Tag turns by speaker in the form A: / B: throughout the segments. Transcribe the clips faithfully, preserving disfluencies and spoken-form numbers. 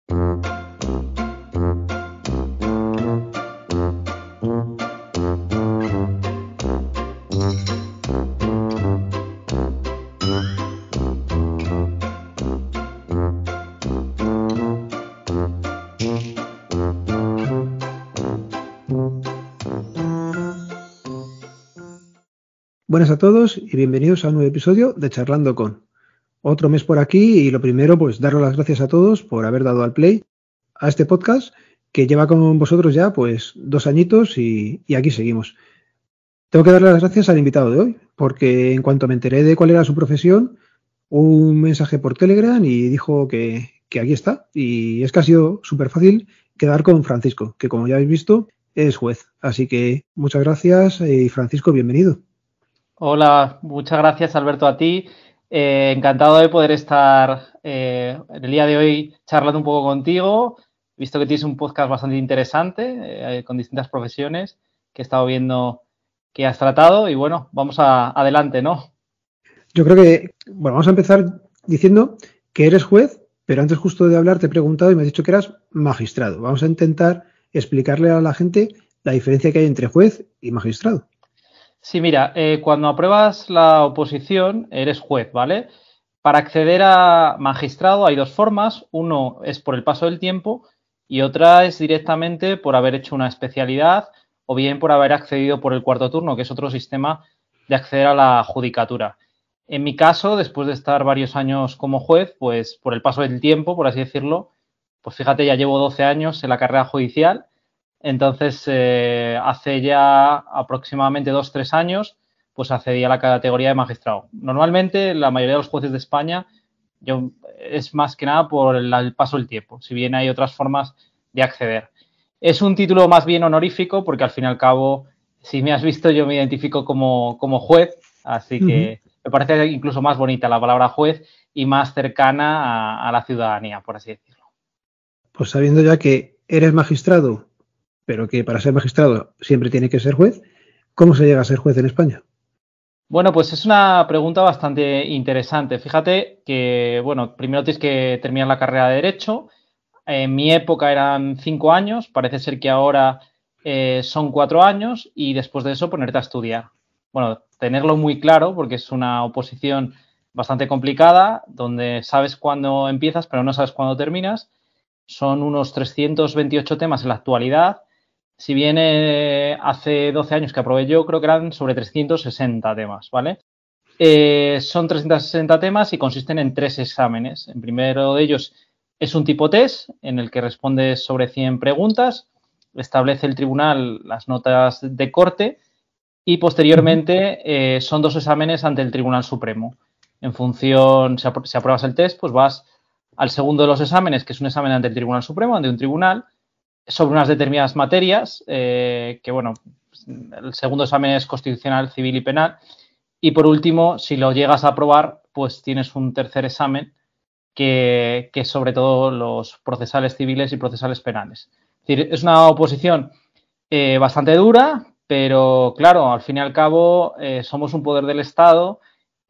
A: Buenas a todos y bienvenidos a un nuevo episodio de Charlando con. Otro mes por aquí y lo primero, pues daros las gracias a todos por haber dado al play a este podcast que lleva con vosotros ya pues dos añitos y, y aquí seguimos. Tengo que darle las gracias al invitado de hoy porque en cuanto me enteré de cuál era su profesión, un mensaje por Telegram y dijo que, que aquí está. Y es que ha sido súper fácil quedar con Francisco, que como ya habéis visto es juez. Así que muchas gracias y Francisco, bienvenido.
B: Hola, muchas gracias Alberto a ti. Eh, encantado de poder estar eh, en el día de hoy charlando un poco contigo. He visto que tienes un podcast bastante interesante eh, con distintas profesiones que he estado viendo que has tratado y bueno, vamos a, adelante, ¿no?
A: Yo creo que, bueno, vamos a empezar diciendo que eres juez, pero antes justo de hablar te he preguntado y me has dicho que eras magistrado. Vamos a intentar explicarle a la gente la diferencia que hay entre juez y magistrado.
B: Sí, mira, eh, cuando apruebas la oposición eres juez, ¿vale? Para acceder a magistrado hay dos formas. Uno es por el paso del tiempo y otra es directamente por haber hecho una especialidad o bien por haber accedido por el cuarto turno, que es otro sistema de acceder a la judicatura. En mi caso, después de estar varios años como juez, pues por el paso del tiempo, por así decirlo, pues fíjate, ya llevo doce años en la carrera judicial. Entonces, eh, hace ya aproximadamente dos, tres años, pues accedí a la categoría de magistrado. Normalmente, la mayoría de los jueces de España yo, es más que nada por el, el paso del tiempo, si bien hay otras formas de acceder. Es un título más bien honorífico porque, al fin y al cabo, si me has visto, yo me identifico como, como juez, así que uh-huh. me parece incluso más bonita la palabra juez y más cercana a, a la ciudadanía, por así decirlo.
A: Pues sabiendo ya que eres magistrado, pero que para ser magistrado siempre tiene que ser juez, ¿cómo se llega a ser juez en España?
B: Bueno, pues es una pregunta bastante interesante. Fíjate que, bueno, primero tienes que terminar la carrera de Derecho. En mi época eran cinco años, parece ser que ahora eh, son cuatro años y después de eso ponerte a estudiar. Bueno, tenerlo muy claro porque es una oposición bastante complicada donde sabes cuándo empiezas pero no sabes cuándo terminas. Son unos trescientos veintiocho temas en la actualidad. Si bien eh, hace doce años que aprobé yo, creo que eran sobre trescientos sesenta temas, ¿vale? Eh, son trescientos sesenta temas y consisten en tres exámenes. El primero de ellos es un tipo test en el que respondes sobre cien preguntas, establece el tribunal las notas de corte y posteriormente eh, son dos exámenes ante el Tribunal Supremo. En función, si, apro- si apruebas el test, pues vas al segundo de los exámenes, que es un examen ante el Tribunal Supremo, ante un tribunal, sobre unas determinadas materias, eh, que bueno, el segundo examen es constitucional, civil y penal. Y por último, si lo llegas a aprobar, pues tienes un tercer examen que, que es sobre todo los procesales civiles y procesales penales. Es decir, es una oposición eh, bastante dura, pero claro, al fin y al cabo eh, somos un poder del Estado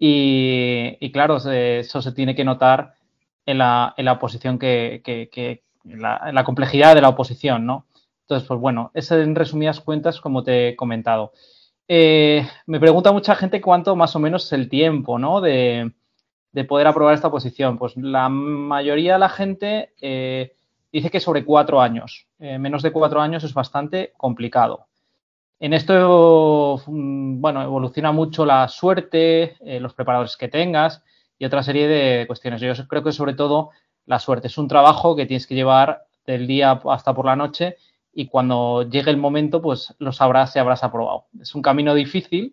B: y, y claro, eso se tiene que notar en la, en la oposición que, que, que La, la complejidad de la oposición, ¿no? Entonces, pues bueno, es en resumidas cuentas como te he comentado. Eh, me pregunta mucha gente cuánto más o menos es el tiempo, ¿no? De, de poder aprobar esta oposición. Pues la mayoría de la gente eh, dice que sobre cuatro años. Eh, menos de cuatro años es bastante complicado. En esto, bueno, evoluciona mucho la suerte, eh, los preparadores que tengas y otra serie de cuestiones. Yo creo que sobre todo la suerte. Es un trabajo que tienes que llevar del día hasta por la noche y cuando llegue el momento, pues lo sabrás si habrás aprobado. Es un camino difícil.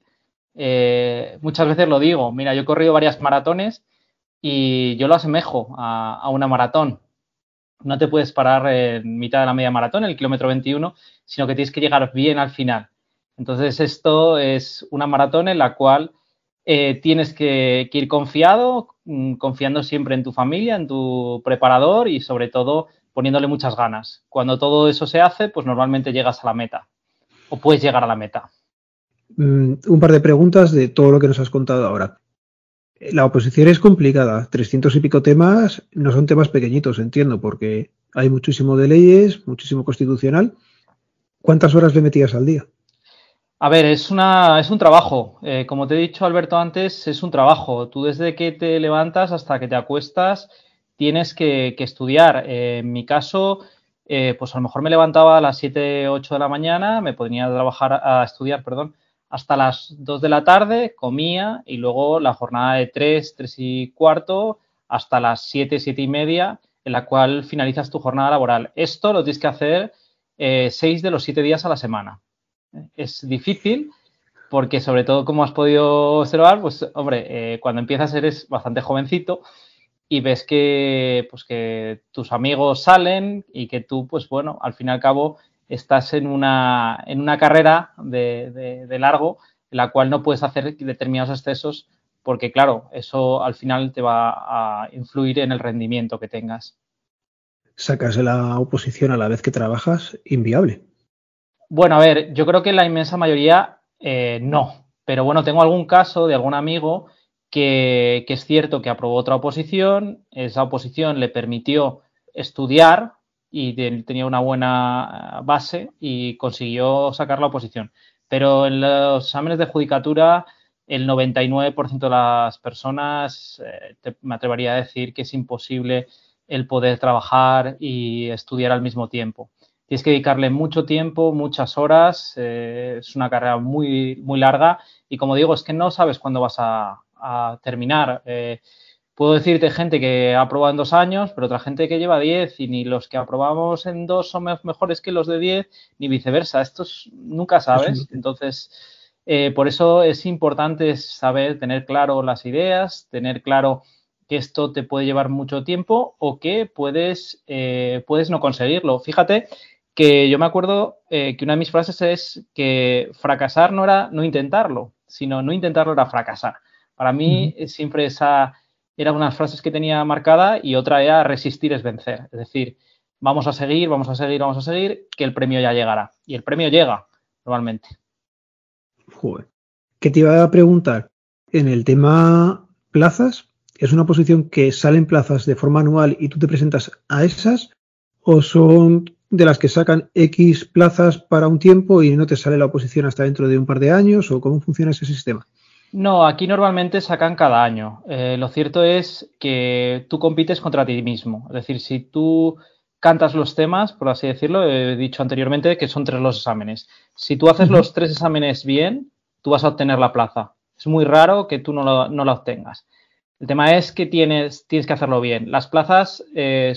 B: Eh, muchas veces lo digo. Mira, yo he corrido varias maratones y yo lo asemejo a, a una maratón. No te puedes parar en mitad de la media maratón, en el kilómetro veintiuno, sino que tienes que llegar bien al final. Entonces, esto es una maratón en la cual eh, tienes que, que ir confiado, confiando siempre en tu familia, en tu preparador y sobre todo poniéndole muchas ganas. Cuando todo eso se hace, pues normalmente llegas a la meta o puedes llegar a la meta.
A: Mm, un par de preguntas de todo lo que nos has contado ahora. La oposición es complicada, trescientos y pico temas, no son temas pequeñitos, entiendo, porque hay muchísimo de leyes, muchísimo constitucional. ¿Cuántas horas le metías al día?
B: A ver, es una, es un trabajo. Eh, como te he dicho, Alberto, antes, es un trabajo. Tú desde que te levantas hasta que te acuestas tienes que, que estudiar. Eh, en mi caso, eh, pues a lo mejor me levantaba a las siete, ocho de la mañana, me ponía a trabajar, a estudiar, perdón, hasta las dos de la tarde, comía y luego la jornada de tres, tres y cuarto hasta las siete, siete y media, en la cual finalizas tu jornada laboral. Esto lo tienes que hacer eh, seis de los siete días a la semana. Es difícil porque, sobre todo, como has podido observar, pues, hombre, eh, cuando empiezas eres bastante jovencito y ves que, pues, que tus amigos salen y que tú, pues, bueno, al fin y al cabo estás en una, en una carrera de, de, de largo en la cual no puedes hacer determinados excesos porque, claro, eso al final te va a influir en el rendimiento que tengas.
A: Sacas la oposición a la vez que trabajas, inviable.
B: Bueno, a ver, yo creo que la inmensa mayoría eh, no, pero bueno, tengo algún caso de algún amigo que, que es cierto que aprobó otra oposición, esa oposición le permitió estudiar y de- tenía una buena base y consiguió sacar la oposición. Pero en los exámenes de judicatura, el noventa y nueve por ciento de las personas, eh, te- me atrevería a decir que es imposible el poder trabajar y estudiar al mismo tiempo. Tienes que dedicarle mucho tiempo, muchas horas, eh, es una carrera muy, muy larga y, como digo, es que no sabes cuándo vas a, a terminar. Eh, puedo decirte gente que ha aprobado en dos años, pero otra gente que lleva diez y ni los que aprobamos en dos son mejores que los de diez, ni viceversa. Esto es, nunca
A: Eso
B: sabes. Entonces, eh, por eso es importante saber, tener claro las ideas, tener claro que esto te puede llevar mucho tiempo o que puedes, eh, puedes no conseguirlo. Fíjate que yo me acuerdo eh, que una de mis frases es que fracasar no era no intentarlo, sino no intentarlo era fracasar. Para mí
A: uh-huh.
B: siempre esa era una de las frases que tenía marcada y otra era resistir es vencer. Es decir, vamos a seguir, vamos a seguir, vamos a seguir, que el premio ya llegará. Y el premio llega, normalmente.
A: Joder. ¿Qué te iba a preguntar? En el tema plazas, ¿es una posición que salen plazas de forma anual y tú te presentas a esas? ¿O son de las que sacan X plazas para un tiempo y no te sale la oposición hasta dentro de un par de años? ¿O cómo funciona ese sistema?
B: No, aquí normalmente sacan cada año. Eh, lo cierto es que tú compites contra ti mismo. Es decir, si tú cantas los temas, por así decirlo, he dicho anteriormente que son tres los exámenes. Si tú haces
A: Uh-huh.
B: los tres exámenes bien, tú vas a obtener la plaza. Es muy raro que tú no, lo, no la obtengas. El tema es que tienes, tienes que hacerlo bien. Las plazas eh,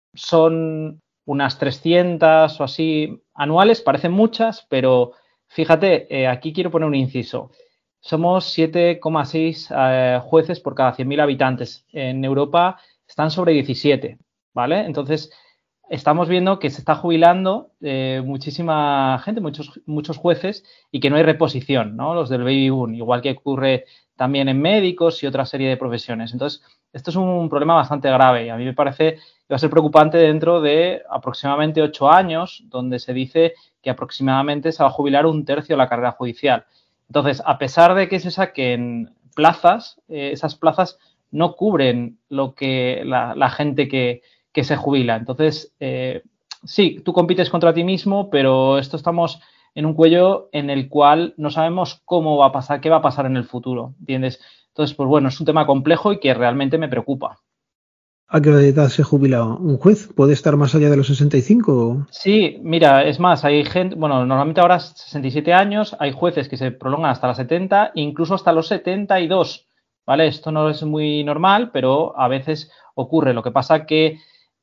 B: son unas trescientas o así anuales, parecen muchas, pero fíjate, eh, aquí quiero poner un inciso. Somos siete coma seis eh, jueces por cada cien mil habitantes. En Europa están sobre diecisiete, ¿vale? Entonces, estamos viendo que se está jubilando eh, muchísima gente, muchos, muchos jueces, y que no hay reposición, ¿no? Los del baby boom, igual que ocurre también en médicos y otra serie de profesiones. Entonces, esto es un problema bastante grave y a mí me parece que va a ser preocupante dentro de aproximadamente ocho años, donde se dice que aproximadamente se va a jubilar un tercio de la carrera judicial. Entonces, a pesar de que se saquen plazas, eh, esas plazas no cubren lo que la, la gente que, que, se jubila. Entonces, eh, sí, tú compites contra ti mismo, pero esto estamos en un cuello en el cual no sabemos cómo va a pasar, qué va a pasar en el futuro, ¿entiendes? Entonces, pues bueno, es un tema complejo y que realmente me preocupa.
A: ¿A qué edad se jubila un juez? ¿Puede estar más allá de los sesenta y cinco?
B: Sí, mira, es más, hay gente, bueno, normalmente ahora es sesenta y siete años, hay jueces que se prolongan hasta los setenta, incluso hasta los setenta y dos, ¿vale? Esto no es muy normal, pero a veces ocurre. Lo que pasa que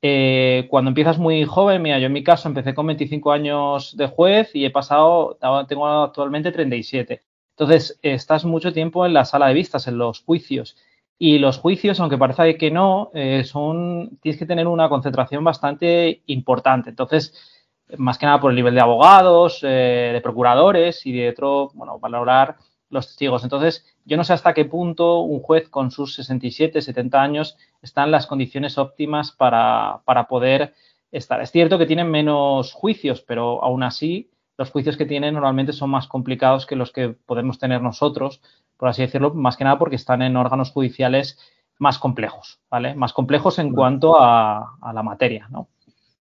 B: eh, cuando empiezas muy joven, mira, yo en mi caso empecé con veinticinco años de juez y he pasado, tengo actualmente treinta y siete. Entonces, estás mucho tiempo en la sala de vistas, en los juicios. Y los juicios, aunque parezca que no, eh, son, tienes que tener una concentración bastante importante. Entonces, más que nada por el nivel de abogados, eh, de procuradores y de otro, bueno, valorar los testigos. Entonces, yo no sé hasta qué punto un juez con sus sesenta y siete, setenta años está en las condiciones óptimas para, para poder estar. Es cierto que tienen menos juicios, pero aún así los juicios que tienen normalmente son más complicados que los que podemos tener nosotros, por así decirlo, más que nada porque están en órganos judiciales más complejos, ¿vale? Más complejos en
A: Vale.
B: cuanto a, a la materia, ¿no?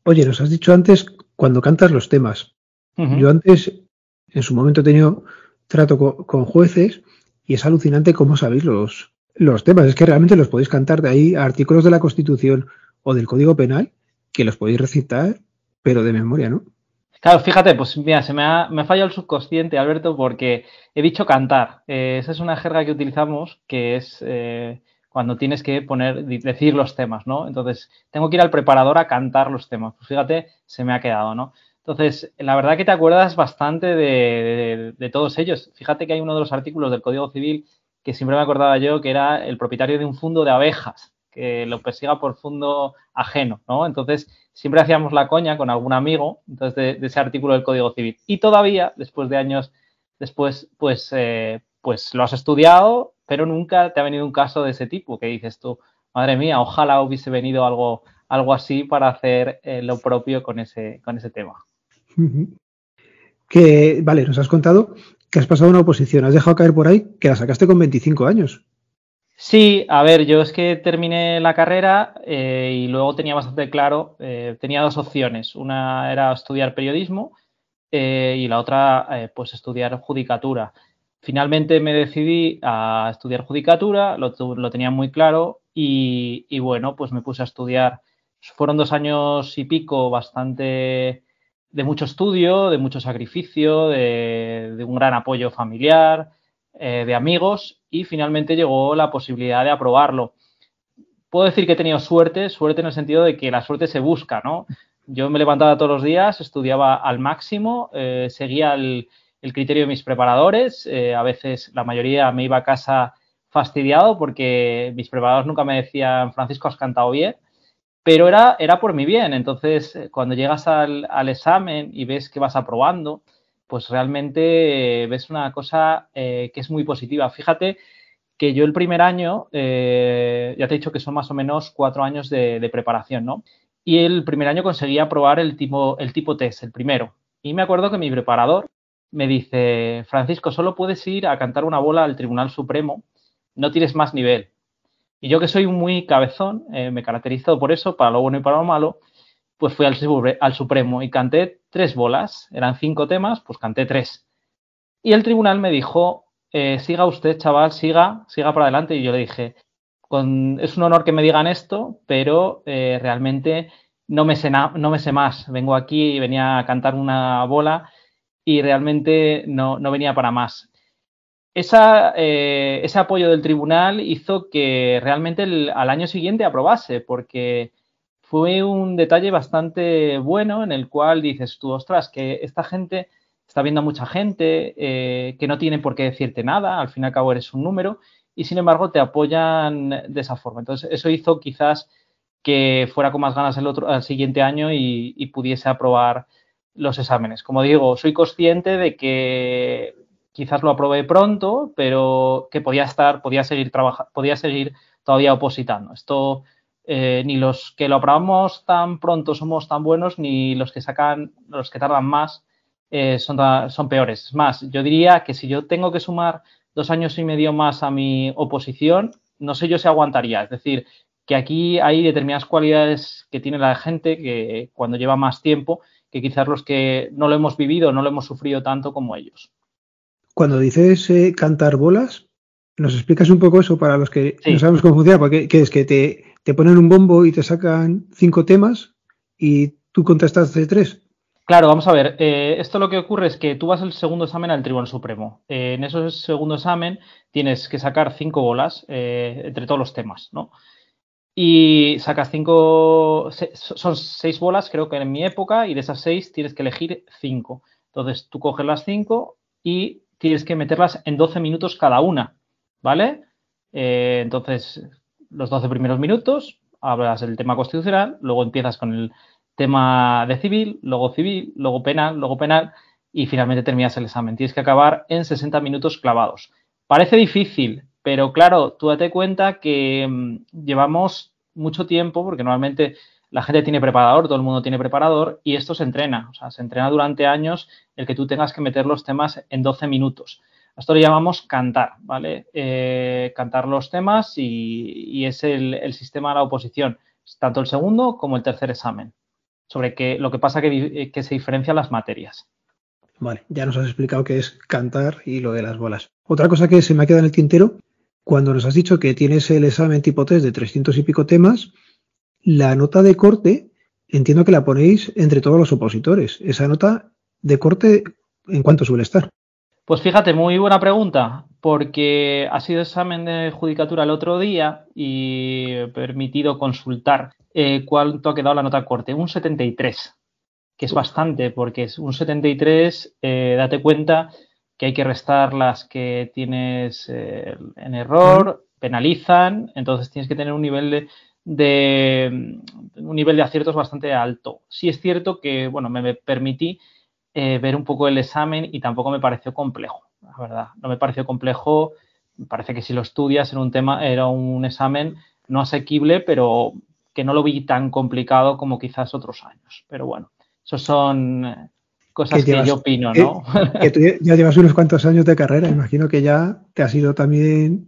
A: Oye, nos has dicho antes cuando cantas los temas.
B: Uh-huh.
A: Yo antes, en su momento, he tenido trato co- con, jueces y es alucinante cómo sabéis los, los temas. Es que realmente los podéis cantar de ahí a artículos de la Constitución o del Código Penal que los podéis recitar, pero de memoria, ¿no?
B: Claro, fíjate, pues mira, se me ha, me ha fallado el subconsciente, Alberto, porque he dicho cantar. Eh, esa es una jerga que utilizamos que es eh, cuando tienes que poner, decir los temas, ¿no? Entonces, tengo que ir al preparador a cantar los temas. Pues fíjate, se me ha quedado, ¿no? Entonces, la verdad que te acuerdas bastante de, de, de todos ellos. Fíjate que hay uno de los artículos del Código Civil que siempre me acordaba yo, que era el propietario de un fundo de abejas, que lo persiga por fundo ajeno, ¿no? Entonces, siempre hacíamos la coña con algún amigo entonces de, de ese artículo del Código Civil. Y todavía, después de años después, pues, eh, pues lo has estudiado, pero nunca te ha venido un caso de ese tipo que dices tú, madre mía, ojalá hubiese venido algo, algo así para hacer eh, lo propio con ese, con ese tema.
A: Uh-huh. Que, vale, nos has contado que has pasado una oposición, has dejado caer por ahí que la sacaste con veinticinco años.
B: Sí, a ver, yo es que terminé la carrera eh, y luego tenía bastante claro, eh, tenía dos opciones. Una era estudiar periodismo eh, y la otra, eh, pues estudiar judicatura. Finalmente me decidí a estudiar judicatura, lo, lo tenía muy claro y, y, bueno, pues me puse a estudiar. Fueron dos años y pico bastante de mucho estudio, de mucho sacrificio, de, de un gran apoyo familiar, eh, de amigos y finalmente llegó la posibilidad de aprobarlo. Puedo decir que he tenido suerte, suerte en el sentido de que la suerte se busca, ¿no? Yo me levantaba todos los días, estudiaba al máximo, eh, seguía el, el, criterio de mis preparadores, eh, a veces la mayoría me iba a casa fastidiado porque mis preparadores nunca me decían, Francisco, has cantado bien, pero era, era por mi bien. Entonces, cuando llegas al, al examen y ves que vas aprobando, pues realmente eh, ves una cosa eh, que es muy positiva. Fíjate que yo el primer año, eh, ya te he dicho que son más o menos cuatro años de, de preparación, ¿no? Y el primer año conseguí aprobar el tipo, el tipo test, el primero. Y me acuerdo que mi preparador me dice, Francisco, solo puedes ir a cantar una bola al Tribunal Supremo, no tienes más nivel. Y yo que soy muy cabezón, eh, me caracterizo por eso, para lo bueno y para lo malo, pues fui al, al Supremo y canté tres bolas, eran cinco temas, pues canté tres. Y el tribunal me dijo, eh, siga usted, chaval, siga, siga para adelante. Y yo le dije, con, es un honor que me digan esto, pero eh, realmente no me, sé na, no me sé más. Vengo aquí y venía a cantar una bola y realmente no, no venía para más. Esa, eh, ese apoyo del tribunal hizo que realmente el, al año siguiente aprobase, porque fue un detalle bastante bueno en el cual dices tú, ostras, que esta gente está viendo a mucha gente eh, que no tiene por qué decirte nada, al fin y al cabo eres un número, y sin embargo te apoyan de esa forma. Entonces, eso hizo quizás que fuera con más ganas el otro, al siguiente año y, y pudiese aprobar los exámenes. Como digo, soy consciente de que quizás lo aprobé pronto, pero que podía estar, podía seguir trabajando, podía seguir todavía opositando. Esto eh, ni los que lo aprobamos tan pronto somos tan buenos, ni los que sacan, los que tardan más eh, son, son peores. Es más, yo diría que si yo tengo que sumar dos años y medio más a mi oposición, no sé yo si aguantaría. Es decir, que aquí hay determinadas cualidades que tiene la gente que cuando lleva más tiempo, que quizás los que no lo hemos vivido, no lo hemos sufrido tanto como ellos.
A: Cuando dices eh, cantar bolas, ¿nos explicas un poco eso para los que
B: Sí.
A: no sabemos cómo funciona? Porque ¿qué es? Que te, te ponen un bombo y te sacan cinco temas y tú contestaste tres.
B: Claro, vamos a ver. Eh, esto lo que ocurre es que tú vas al segundo examen al Tribunal Supremo. Eh, en ese segundo examen tienes que sacar cinco bolas eh, entre todos los temas, ¿no? Y sacas cinco, se, son seis bolas, creo que en mi época, y de esas seis tienes que elegir cinco. Entonces tú coges las cinco y tienes que meterlas en doce minutos cada una, ¿vale? Eh, entonces, los doce primeros minutos hablas del tema constitucional, luego empiezas con el tema de civil, luego civil, luego penal, luego penal y finalmente terminas el examen. Tienes que acabar en sesenta minutos clavados. Parece difícil, pero claro, tú date cuenta que mmm, llevamos mucho tiempo, porque normalmente la gente tiene preparador, todo el mundo tiene preparador, y esto se entrena. O sea, se entrena durante años el que tú tengas que meter los temas en doce minutos. A esto le llamamos cantar, ¿vale? Eh, cantar los temas y, y es el, el sistema de la oposición, tanto el segundo como el tercer examen. sobre qué, lo que pasa que, que se diferencian las materias.
A: Vale, ya nos has explicado qué es cantar y lo de las bolas. Otra cosa que se me ha quedado en el tintero, cuando nos has dicho que tienes el examen tipo test de trescientos y pico temas, la nota de corte, entiendo que la ponéis entre todos los opositores. Esa nota de corte, ¿en cuánto suele estar?
B: Pues fíjate, muy buena pregunta, porque ha sido examen de judicatura el otro día y he permitido consultar eh, cuánto ha quedado la nota de corte. Un setenta y tres, que es bastante, porque es un setenta y tres, eh, date cuenta que hay que restar las que tienes eh, en error, penalizan, entonces tienes que tener un nivel de, de un nivel de aciertos bastante alto. Sí es cierto que, bueno, me, me permití eh, ver un poco el examen y tampoco me pareció complejo, la verdad. No me pareció complejo, me parece que si lo estudias era un tema, era un examen no asequible, pero que no lo vi tan complicado como quizás otros años. Pero bueno, eso son cosas
A: Que
B: que
A: llevas,
B: yo opino,
A: que,
B: ¿no?
A: que tú ya llevas unos cuantos años de carrera, imagino que ya te has ido también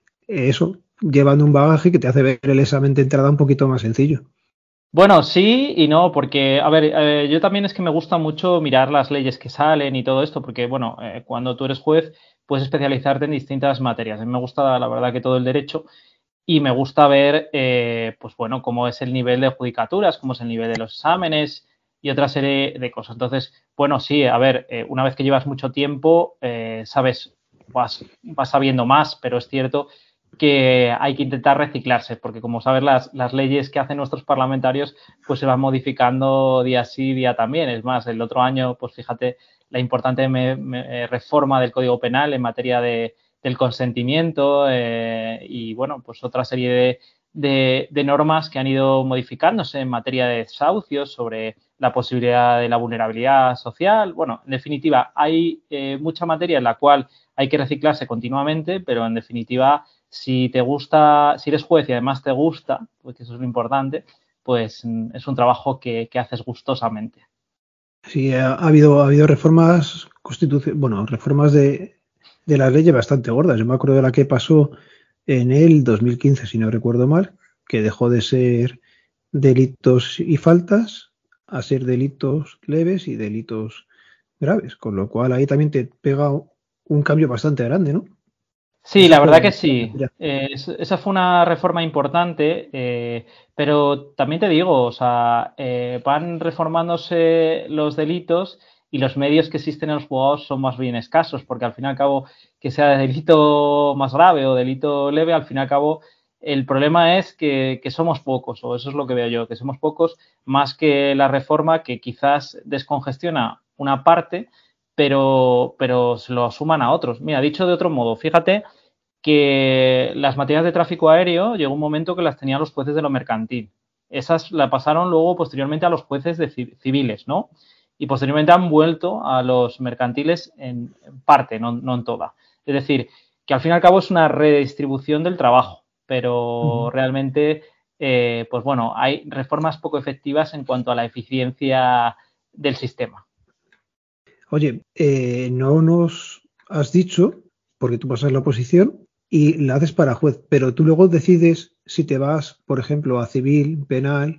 A: eso, llevando un bagaje que te hace ver el examen de entrada un poquito más sencillo.
B: Bueno, sí y no, porque, a ver, eh, yo también es que me gusta mucho mirar las leyes que salen y todo esto, porque, bueno, eh, cuando tú eres juez puedes especializarte en distintas materias. A mí me gusta, la verdad, que todo el derecho y me gusta ver, eh, pues bueno, cómo es el nivel de judicaturas, cómo es el nivel de los exámenes y otra serie de cosas. Entonces, bueno, sí, a ver, eh, una vez que llevas mucho tiempo, eh, sabes, vas, vas sabiendo más, pero es cierto que hay que intentar reciclarse, porque como sabes, las, las leyes que hacen nuestros parlamentarios pues se van modificando día sí, día también. Es más, el otro año, pues fíjate, la importante me, me, reforma del Código Penal en materia de, del consentimiento eh, y, bueno, pues otra serie de, de, de normas que han ido modificándose en materia de desahucios, sobre la posibilidad de la vulnerabilidad social. Bueno, en definitiva, hay eh, mucha materia en la cual hay que reciclarse continuamente, pero en definitiva, si te gusta, si eres juez y además te gusta, porque eso es lo importante, pues es un trabajo que, que haces gustosamente.
A: Sí, ha, ha habido, ha habido reformas constitucionales, bueno, reformas de, de las leyes bastante gordas. Yo me acuerdo de la que pasó en el dos mil quince, si no recuerdo mal, que dejó de ser delitos y faltas a ser delitos leves y delitos graves, con lo cual ahí también te pega un cambio bastante grande, ¿no?
B: Sí,
A: Esa
B: la
A: fue
B: verdad que
A: la...
B: sí. Eh, esa fue una reforma importante, eh, pero también te digo, o sea, eh, van reformándose los delitos y los medios que existen en los juzgados son más bien escasos, porque al fin y al cabo, que sea delito más grave o delito leve, al fin y al cabo, el problema es que, que somos pocos, o eso es lo que veo yo, que somos pocos, más que la reforma que quizás descongestiona una parte, pero, pero se lo asuman a otros. Mira, dicho de otro modo, fíjate que las materias de tráfico aéreo llegó un momento que las tenían los jueces de lo mercantil. Esas la pasaron luego posteriormente a los jueces de civiles, ¿no? Y posteriormente han vuelto a los mercantiles en parte, no, no en toda. Es decir, que al fin y al cabo es una redistribución del trabajo, pero
A: Uh-huh.
B: realmente, eh, pues bueno, hay reformas poco efectivas en cuanto a la eficiencia del sistema.
A: Oye, eh, no nos has dicho, porque tú pasas la oposición y la haces para juez, pero tú luego decides si te vas, por ejemplo, a civil, penal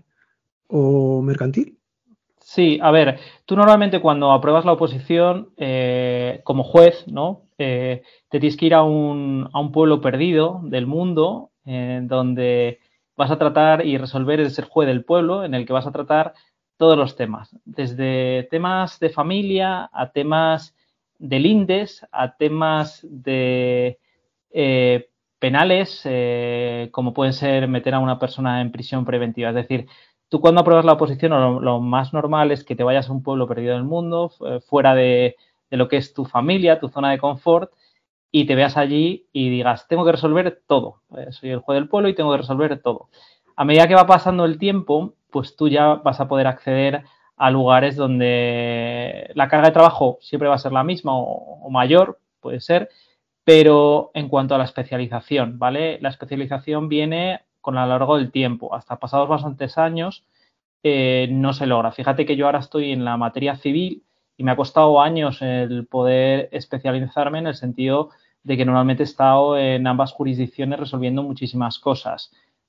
A: o mercantil.
B: Sí, a ver, tú normalmente cuando apruebas la oposición eh, como juez, ¿no? Eh, te tienes que ir a un, a un pueblo perdido del mundo eh, donde vas a tratar y resolver el ser juez del pueblo, en el que vas a tratar todos los temas, desde temas de familia a temas de lindes, a temas de eh, penales, eh, como pueden ser meter a una persona en prisión preventiva. Es decir, tú cuando apruebas la oposición lo, lo más normal es que te vayas a un pueblo perdido del mundo, fuera de, de lo que es tu familia, tu zona de confort, y te veas allí y digas, tengo que resolver todo. Eh, soy el juez del pueblo y tengo que resolver todo. A medida que va pasando el tiempo, pues tú ya vas a poder acceder a lugares donde la carga de trabajo siempre va a ser la misma o, o mayor, puede ser, pero en cuanto a la especialización, ¿vale? La especialización viene con a lo largo del tiempo. Hasta pasados bastantes años eh, no se logra. Fíjate que yo ahora estoy en la materia civil y me ha costado años el poder especializarme, en el sentido de que normalmente he estado en ambas jurisdicciones resolviendo muchísimas cosas.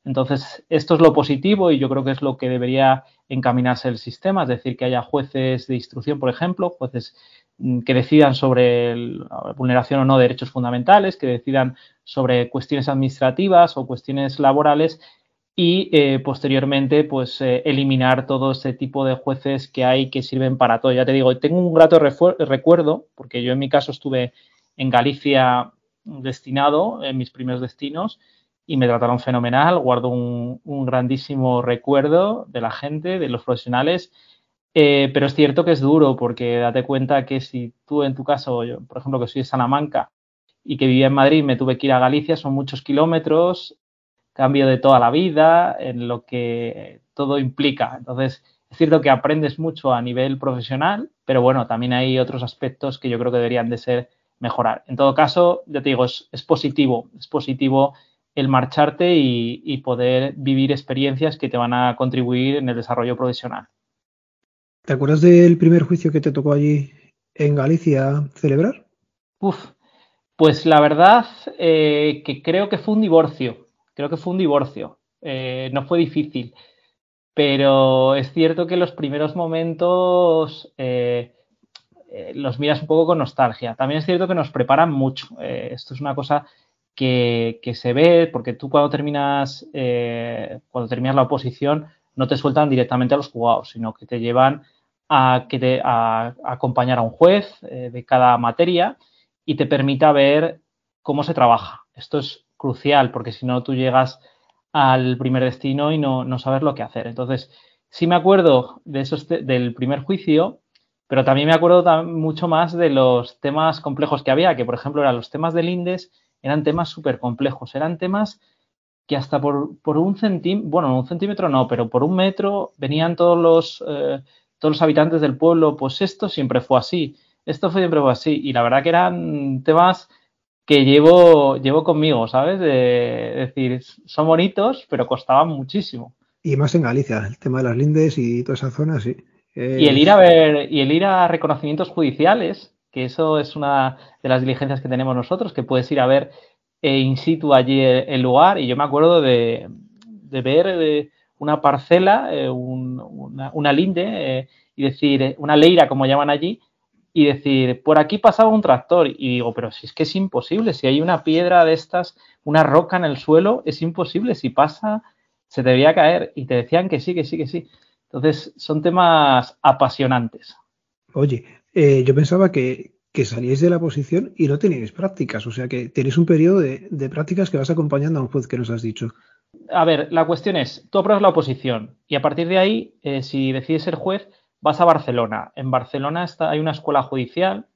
B: Entonces, esto es lo positivo y yo creo que es lo que debería encaminarse el sistema, es decir, que haya jueces de instrucción, por ejemplo, jueces que decidan sobre la vulneración o no de derechos fundamentales, que decidan sobre cuestiones administrativas o cuestiones laborales y eh, posteriormente pues eh, eliminar todo ese tipo de jueces que hay que sirven para todo. Ya te digo, tengo un grato recuerdo, porque yo en mi caso estuve en Galicia destinado en mis primeros destinos y me trataron fenomenal, guardo un, un grandísimo recuerdo de la gente, de los profesionales, eh, pero es cierto que es duro porque date cuenta que si tú en tu caso, yo, por ejemplo, que soy de Salamanca y que vivía en Madrid, me tuve que ir a Galicia, son muchos kilómetros, cambio de toda la vida, en lo que todo implica. Entonces, es cierto que aprendes mucho a nivel profesional, pero bueno, también hay otros aspectos que yo creo que deberían de ser mejorar. En todo caso, ya te digo, es, es positivo, es positivo el marcharte y, y poder vivir experiencias que te van a contribuir en el desarrollo profesional.
A: ¿Te acuerdas del primer juicio que te tocó allí en Galicia celebrar?
B: Uf, pues la verdad eh, que creo que fue un divorcio, creo que fue un divorcio, eh, no fue difícil, pero es cierto que los primeros momentos eh, eh, los miras un poco con nostalgia. También es cierto que nos preparan mucho, eh, esto es una cosa que, que se ve, porque tú cuando terminas, eh, cuando terminas la oposición no te sueltan directamente a los juzgados, sino que te llevan a, que te, a, a acompañar a un juez eh, de cada materia y te permita ver cómo se trabaja. Esto es crucial porque si no tú llegas al primer destino y no, no sabes lo que hacer. Entonces, sí me acuerdo de esos te del primer juicio, pero también me acuerdo mucho más de los temas complejos que había, que por ejemplo eran los temas del INDES, eran temas súper complejos, eran temas que hasta por, por un centímetro, bueno, un centímetro no, pero por un metro venían todos los, eh, todos los habitantes del pueblo, pues esto siempre fue así, esto siempre fue así, y la verdad que eran temas que llevo, llevo conmigo, ¿sabes? De, de decir, son bonitos, pero costaban muchísimo.
A: Y más en Galicia, el tema de las lindes y toda esa zona, sí.
B: Y el ir a
A: Es...
B: ver, y el ir a reconocimientos judiciales, que eso es una de las diligencias que tenemos nosotros, que puedes ir a ver eh, in situ allí el, el lugar. Y yo me acuerdo de, de ver de una parcela, eh, un, una, una linde, eh, y decir, una leira, como llaman allí, y decir, por aquí pasaba un tractor. Y digo, pero si es que es imposible, si hay una piedra de estas, una roca en el suelo, es imposible, si pasa, se debería caer. Y te decían que sí, que sí, que sí. Entonces, son temas apasionantes.
A: Oye, eh, yo pensaba que, que salíais de la posición y no teníais prácticas, o sea que tenéis un periodo de, de prácticas que vas acompañando a un juez que nos has dicho.
B: A ver, la cuestión es, tú apruebas la oposición y a partir de ahí, eh, si decides ser juez, vas a Barcelona. En Barcelona está, hay una escuela judicial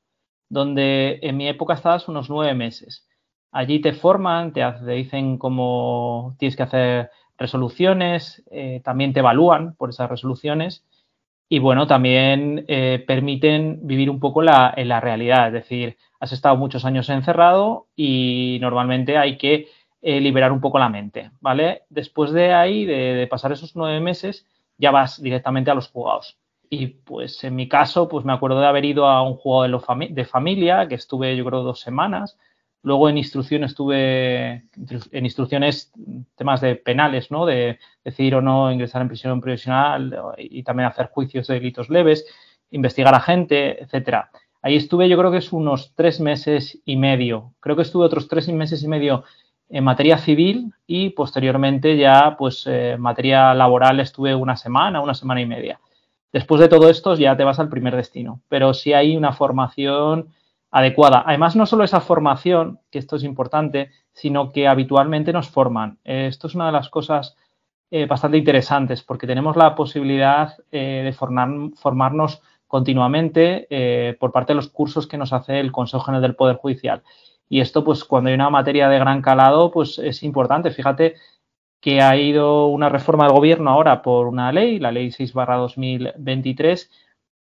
B: donde en mi época estabas unos nueve meses. Allí te forman, te, te dicen cómo tienes que hacer resoluciones, eh, también te evalúan por esas resoluciones y bueno, también eh, permiten vivir un poco la, en la realidad, es decir, has estado muchos años encerrado y normalmente hay que eh, liberar un poco la mente, ¿vale? Después de ahí, de, de pasar esos nueve meses, ya vas directamente a los juzgados. Y pues en mi caso, pues me acuerdo de haber ido a un juzgado de, lo fami de familia, que estuve yo creo dos semanas. Luego en instrucción estuve, en instrucciones, temas de penales, ¿no? De decidir o no ingresar en prisión provisional y también hacer juicios de delitos leves, investigar a gente, etcétera. Ahí estuve yo creo que es unos tres meses y medio. Creo que estuve otros tres meses y medio en materia civil y posteriormente ya pues en eh, materia laboral estuve una semana, una semana y media. Después de todo esto ya te vas al primer destino, pero sí hay una formación adecuada. Además, no solo esa formación, que esto es importante, sino que habitualmente nos forman. Eh, esto es una de las cosas eh, bastante interesantes porque tenemos la posibilidad eh, de formar, formarnos continuamente eh, por parte de los cursos que nos hace el Consejo General del Poder Judicial. Y esto, pues, cuando hay una materia de gran calado, pues es importante. Fíjate que ha ido una reforma del gobierno ahora por una ley, la ley seis barra dos mil veintitrés,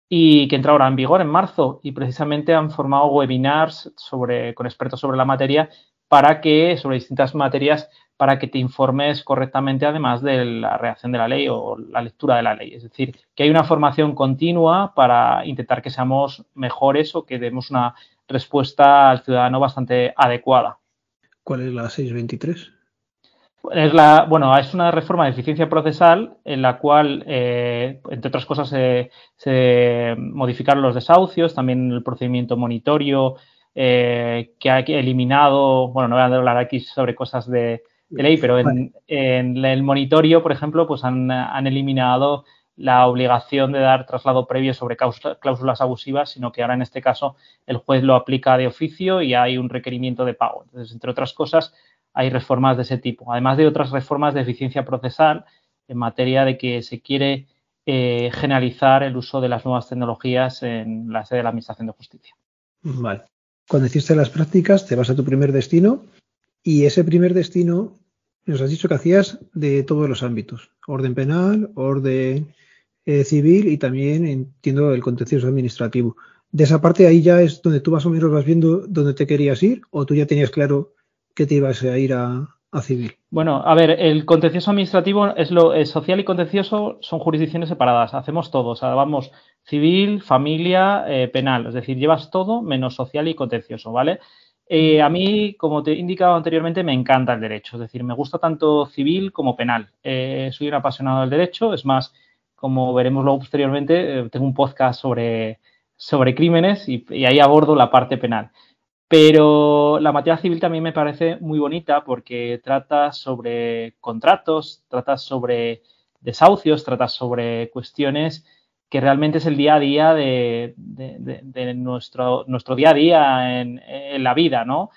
B: y que entra ahora en vigor en marzo y precisamente han formado webinars sobre, con expertos sobre la materia para que, sobre distintas materias, para que te informes correctamente además de la redacción de la ley o la lectura de la ley. Es decir, que hay una formación continua para intentar que seamos mejores o que demos una respuesta al ciudadano bastante adecuada.
A: ¿Cuál es la seiscientos veintitrés?
B: Es la, bueno, es una reforma de eficiencia procesal en la cual, eh, entre otras cosas, se, se modificaron los desahucios, también el procedimiento monitorio, eh, que ha eliminado, bueno, no voy a hablar aquí sobre cosas de, de ley, pero
A: Vale.
B: en, en, el monitorio, por ejemplo, pues han, han eliminado la obligación de dar traslado previo sobre cláusulas abusivas, sino que ahora en este caso el juez lo aplica de oficio y hay un requerimiento de pago. Entonces, entre otras cosas, hay reformas de ese tipo, además de otras reformas de eficiencia procesal en materia de que se quiere eh, generalizar el uso de las nuevas tecnologías en la sede de la Administración de Justicia.
A: Vale. Cuando hiciste las prácticas, te vas a tu primer destino y ese primer destino nos has dicho que hacías de todos los ámbitos, orden penal, orden eh, civil y también entiendo el contencioso administrativo. De esa parte ahí ya es donde tú más o menos vas viendo dónde te querías ir o tú ya tenías claro que te ibas a ir a, a civil.
B: Bueno, a ver, el contencioso administrativo es lo es social y contencioso son jurisdicciones separadas. Hacemos todo, o sea, vamos civil, familia, eh, penal, es decir, llevas todo menos social y contencioso, ¿vale? Eh, a mí, como te he indicado anteriormente, me encanta el derecho, es decir, me gusta tanto civil como penal. Eh, soy un apasionado del derecho, es más, como veremos luego posteriormente, eh, tengo un podcast sobre, sobre crímenes y, y ahí abordo la parte penal. Pero la materia civil también me parece muy bonita porque trata sobre contratos, trata sobre desahucios, trata sobre cuestiones que realmente es el día a día de, de, de, de nuestro, nuestro día a día en, en la vida, ¿no?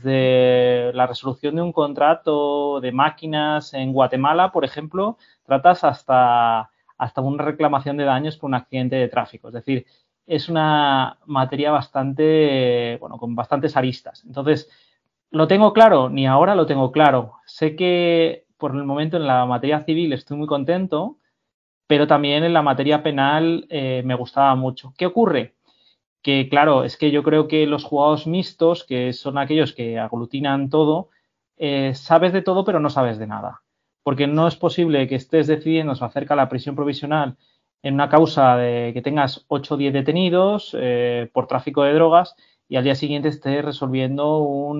B: Desde la resolución de un contrato de máquinas en Guatemala, por ejemplo, tratas hasta, hasta una reclamación de daños por un accidente de tráfico. Es decir, es una materia bastante, bueno, con bastantes aristas. Entonces, ¿lo tengo claro? Ni ahora lo tengo claro. Sé que por el momento en la materia civil estoy muy contento, pero también en la materia penal eh, me gustaba mucho. ¿Qué ocurre? Que, claro, es que yo creo que los juzgados mixtos, que son aquellos que aglutinan todo, eh, sabes de todo, pero no sabes de nada. Porque no es posible que estés decidiendo acerca de la prisión provisional en una causa de que tengas ocho o diez detenidos eh, por tráfico de drogas y al día siguiente estés resolviendo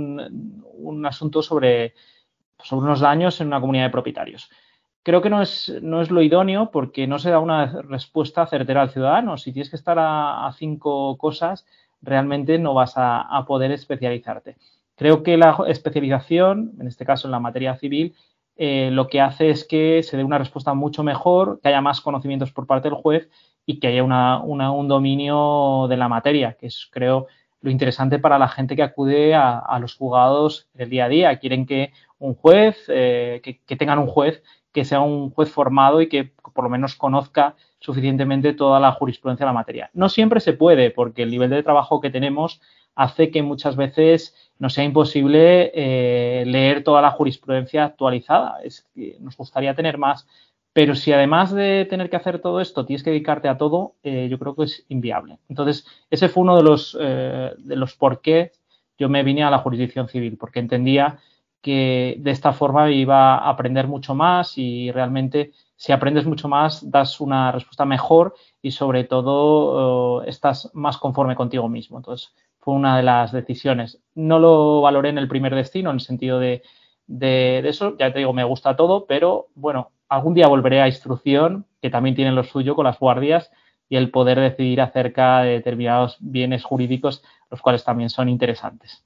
B: un, un asunto sobre, sobre unos daños en una comunidad de propietarios. Creo que no es, no es lo idóneo porque no se da una respuesta certera al ciudadano. Si tienes que estar a, a cinco cosas, realmente no vas a, a poder especializarte. Creo que la especialización, en este caso en la materia civil, eh, lo que hace es que se dé una respuesta mucho mejor, que haya más conocimientos por parte del juez y que haya una, una, un dominio de la materia, que es, creo, lo interesante para la gente que acude a, a los juzgados del día a día. Quieren que un juez, eh, que, que tengan un juez que sea un juez formado y que por lo menos conozca suficientemente toda la jurisprudencia de la materia. No siempre se puede, porque el nivel de trabajo que tenemos hace que muchas veces nos sea imposible eh, leer toda la jurisprudencia actualizada. Es que nos gustaría tener más, pero si además de tener que hacer todo esto tienes que dedicarte a todo, eh, yo creo que es inviable. Entonces, ese fue uno de los, eh, de los por qué yo me vine a la jurisdicción civil, porque entendía que de esta forma iba a aprender mucho más y realmente si aprendes mucho más das una respuesta mejor y sobre todo uh, estás más conforme contigo mismo. Entonces fue una de las decisiones. No lo valoré en el primer destino en el sentido de, de, de eso, ya te digo, me gusta todo, pero bueno, algún día volveré a instrucción, que también tiene lo suyo con las guardias y el poder decidir acerca de determinados bienes jurídicos, los cuales también son interesantes.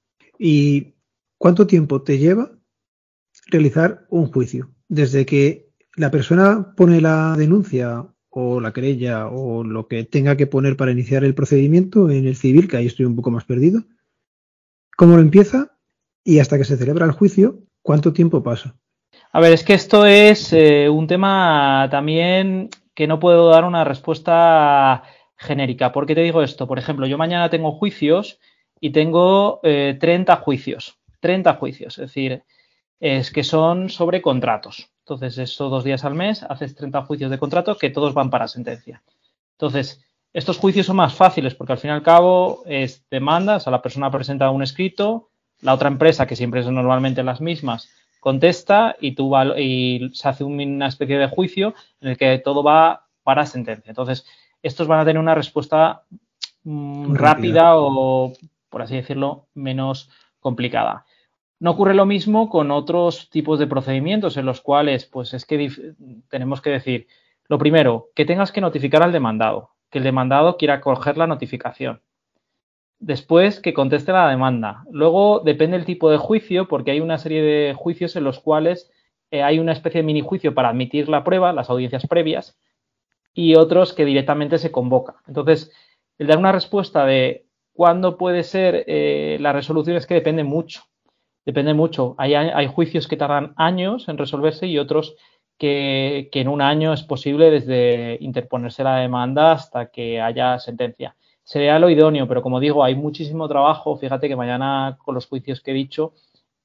A: ¿Y cuánto tiempo te lleva realizar un juicio? Desde que la persona pone la denuncia o la querella o lo que tenga que poner para iniciar el procedimiento en el civil, que ahí estoy un poco más perdido, cómo lo empieza y hasta que se celebra el juicio, ¿cuánto tiempo pasa?
B: A ver, es que esto es eh, un tema también que no puedo dar una respuesta genérica. ¿Por qué te digo esto? Por ejemplo, yo mañana tengo juicios y tengo eh, treinta juicios. treinta juicios, es decir, es que son sobre contratos. Entonces, eso dos días al mes, haces treinta juicios de contratos que todos van para sentencia. Entonces, estos juicios son más fáciles porque al fin y al cabo es demanda, o sea, la persona presenta un escrito, la otra empresa, que siempre son normalmente las mismas, contesta y, tú va, y se hace una especie de juicio en el que todo va para sentencia. Entonces, estos van a tener una respuesta mmm,
A: Muy rápida.
B: rápida o, por así decirlo, menos complicada. No ocurre lo mismo con otros tipos de procedimientos en los cuales, pues es que tenemos que decir, lo primero, que tengas que notificar al demandado, que el demandado quiera coger la notificación. Después, que conteste la demanda. Luego, depende del tipo de juicio, porque hay una serie de juicios en los cuales eh, hay una especie de mini juicio para admitir la prueba, las audiencias previas, y otros que directamente se convoca. Entonces, el dar una respuesta de cuándo puede ser eh, la resolución es que depende mucho. Depende mucho. Hay, hay juicios que tardan años en resolverse y otros que, que en un año es posible desde interponerse la demanda hasta que haya sentencia. Sería lo idóneo, pero como digo, hay muchísimo trabajo. Fíjate que mañana con los juicios que he dicho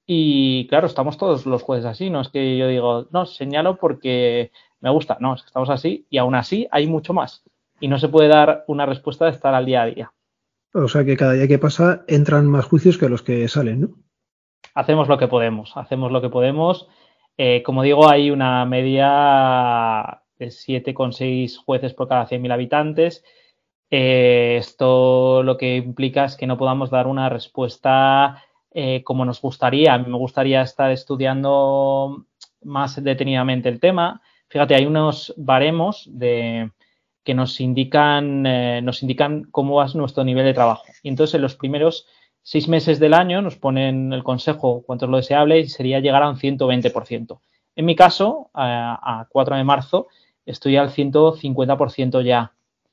B: y claro, estamos todos los jueces así. No es que yo digo, no, señalo porque me gusta. No, es que estamos así y aún así hay mucho más. Y no se puede dar una respuesta de estar al día a día.
A: O sea que cada día que pasa entran más juicios que los que salen, ¿no?
B: Hacemos lo que podemos, hacemos lo que podemos. Eh, como digo, hay una media de siete coma seis jueces por cada cien mil habitantes. Eh, esto lo que implica es que no podamos dar una respuesta eh, como nos gustaría. A mí me gustaría estar estudiando más detenidamente el tema. Fíjate, hay unos baremos de, que nos indican, eh, nos indican cómo es nuestro nivel de trabajo. Y entonces en los primeros seis meses del año nos ponen el consejo cuánto es lo deseable y sería llegar a un ciento veinte por ciento. En mi caso, a, a cuatro de marzo, estoy al ciento cincuenta por ciento ya.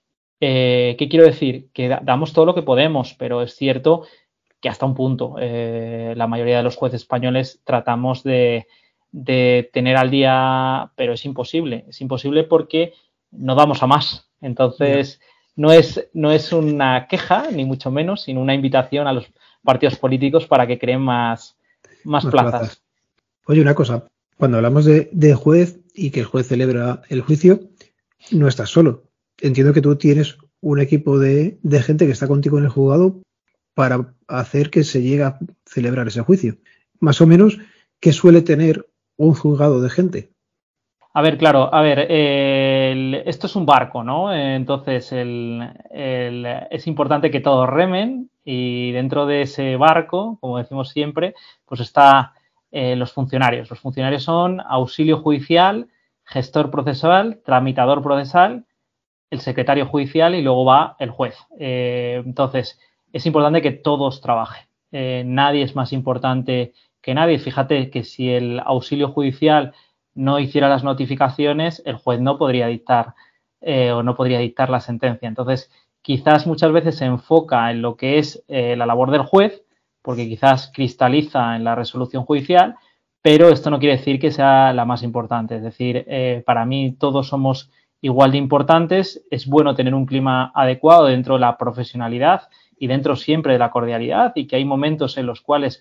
B: Eh, ¿Qué quiero decir? Que da, damos todo lo que podemos, pero es cierto que hasta un punto. Eh, la mayoría de los jueces españoles tratamos de, de tener al día, pero es imposible. Es imposible porque no damos a más. Entonces, yeah. no, es, no es una queja, ni mucho menos, sino una invitación a los partidos políticos para que creen más, más, más plazas. plazas.
A: Oye, una cosa, cuando hablamos de, de juez y que el juez celebra el juicio, no estás solo. Entiendo que tú tienes un equipo de, de gente que está contigo en el juzgado para hacer que se llegue a celebrar ese juicio. Más o menos, ¿qué suele tener un juzgado de gente?
B: A ver, claro, a ver, el, esto es un barco, ¿no? Entonces, el, el, es importante que todos remen y dentro de ese barco, como decimos siempre, pues está eh, los funcionarios. Los funcionarios son auxilio judicial, gestor procesal, tramitador procesal, el secretario judicial y luego va el juez. Eh, entonces, es importante que todos trabajen. Eh, nadie es más importante que nadie. Fíjate que si el auxilio judicial no hiciera las notificaciones, el juez no podría dictar eh, o no podría dictar la sentencia. Entonces, quizás muchas veces se enfoca en lo que es eh, la labor del juez, porque quizás cristaliza en la resolución judicial, pero esto no quiere decir que sea la más importante. Es decir, eh, para mí todos somos igual de importantes. Es bueno tener un clima adecuado dentro de la profesionalidad y dentro siempre de la cordialidad y que hay momentos en los cuales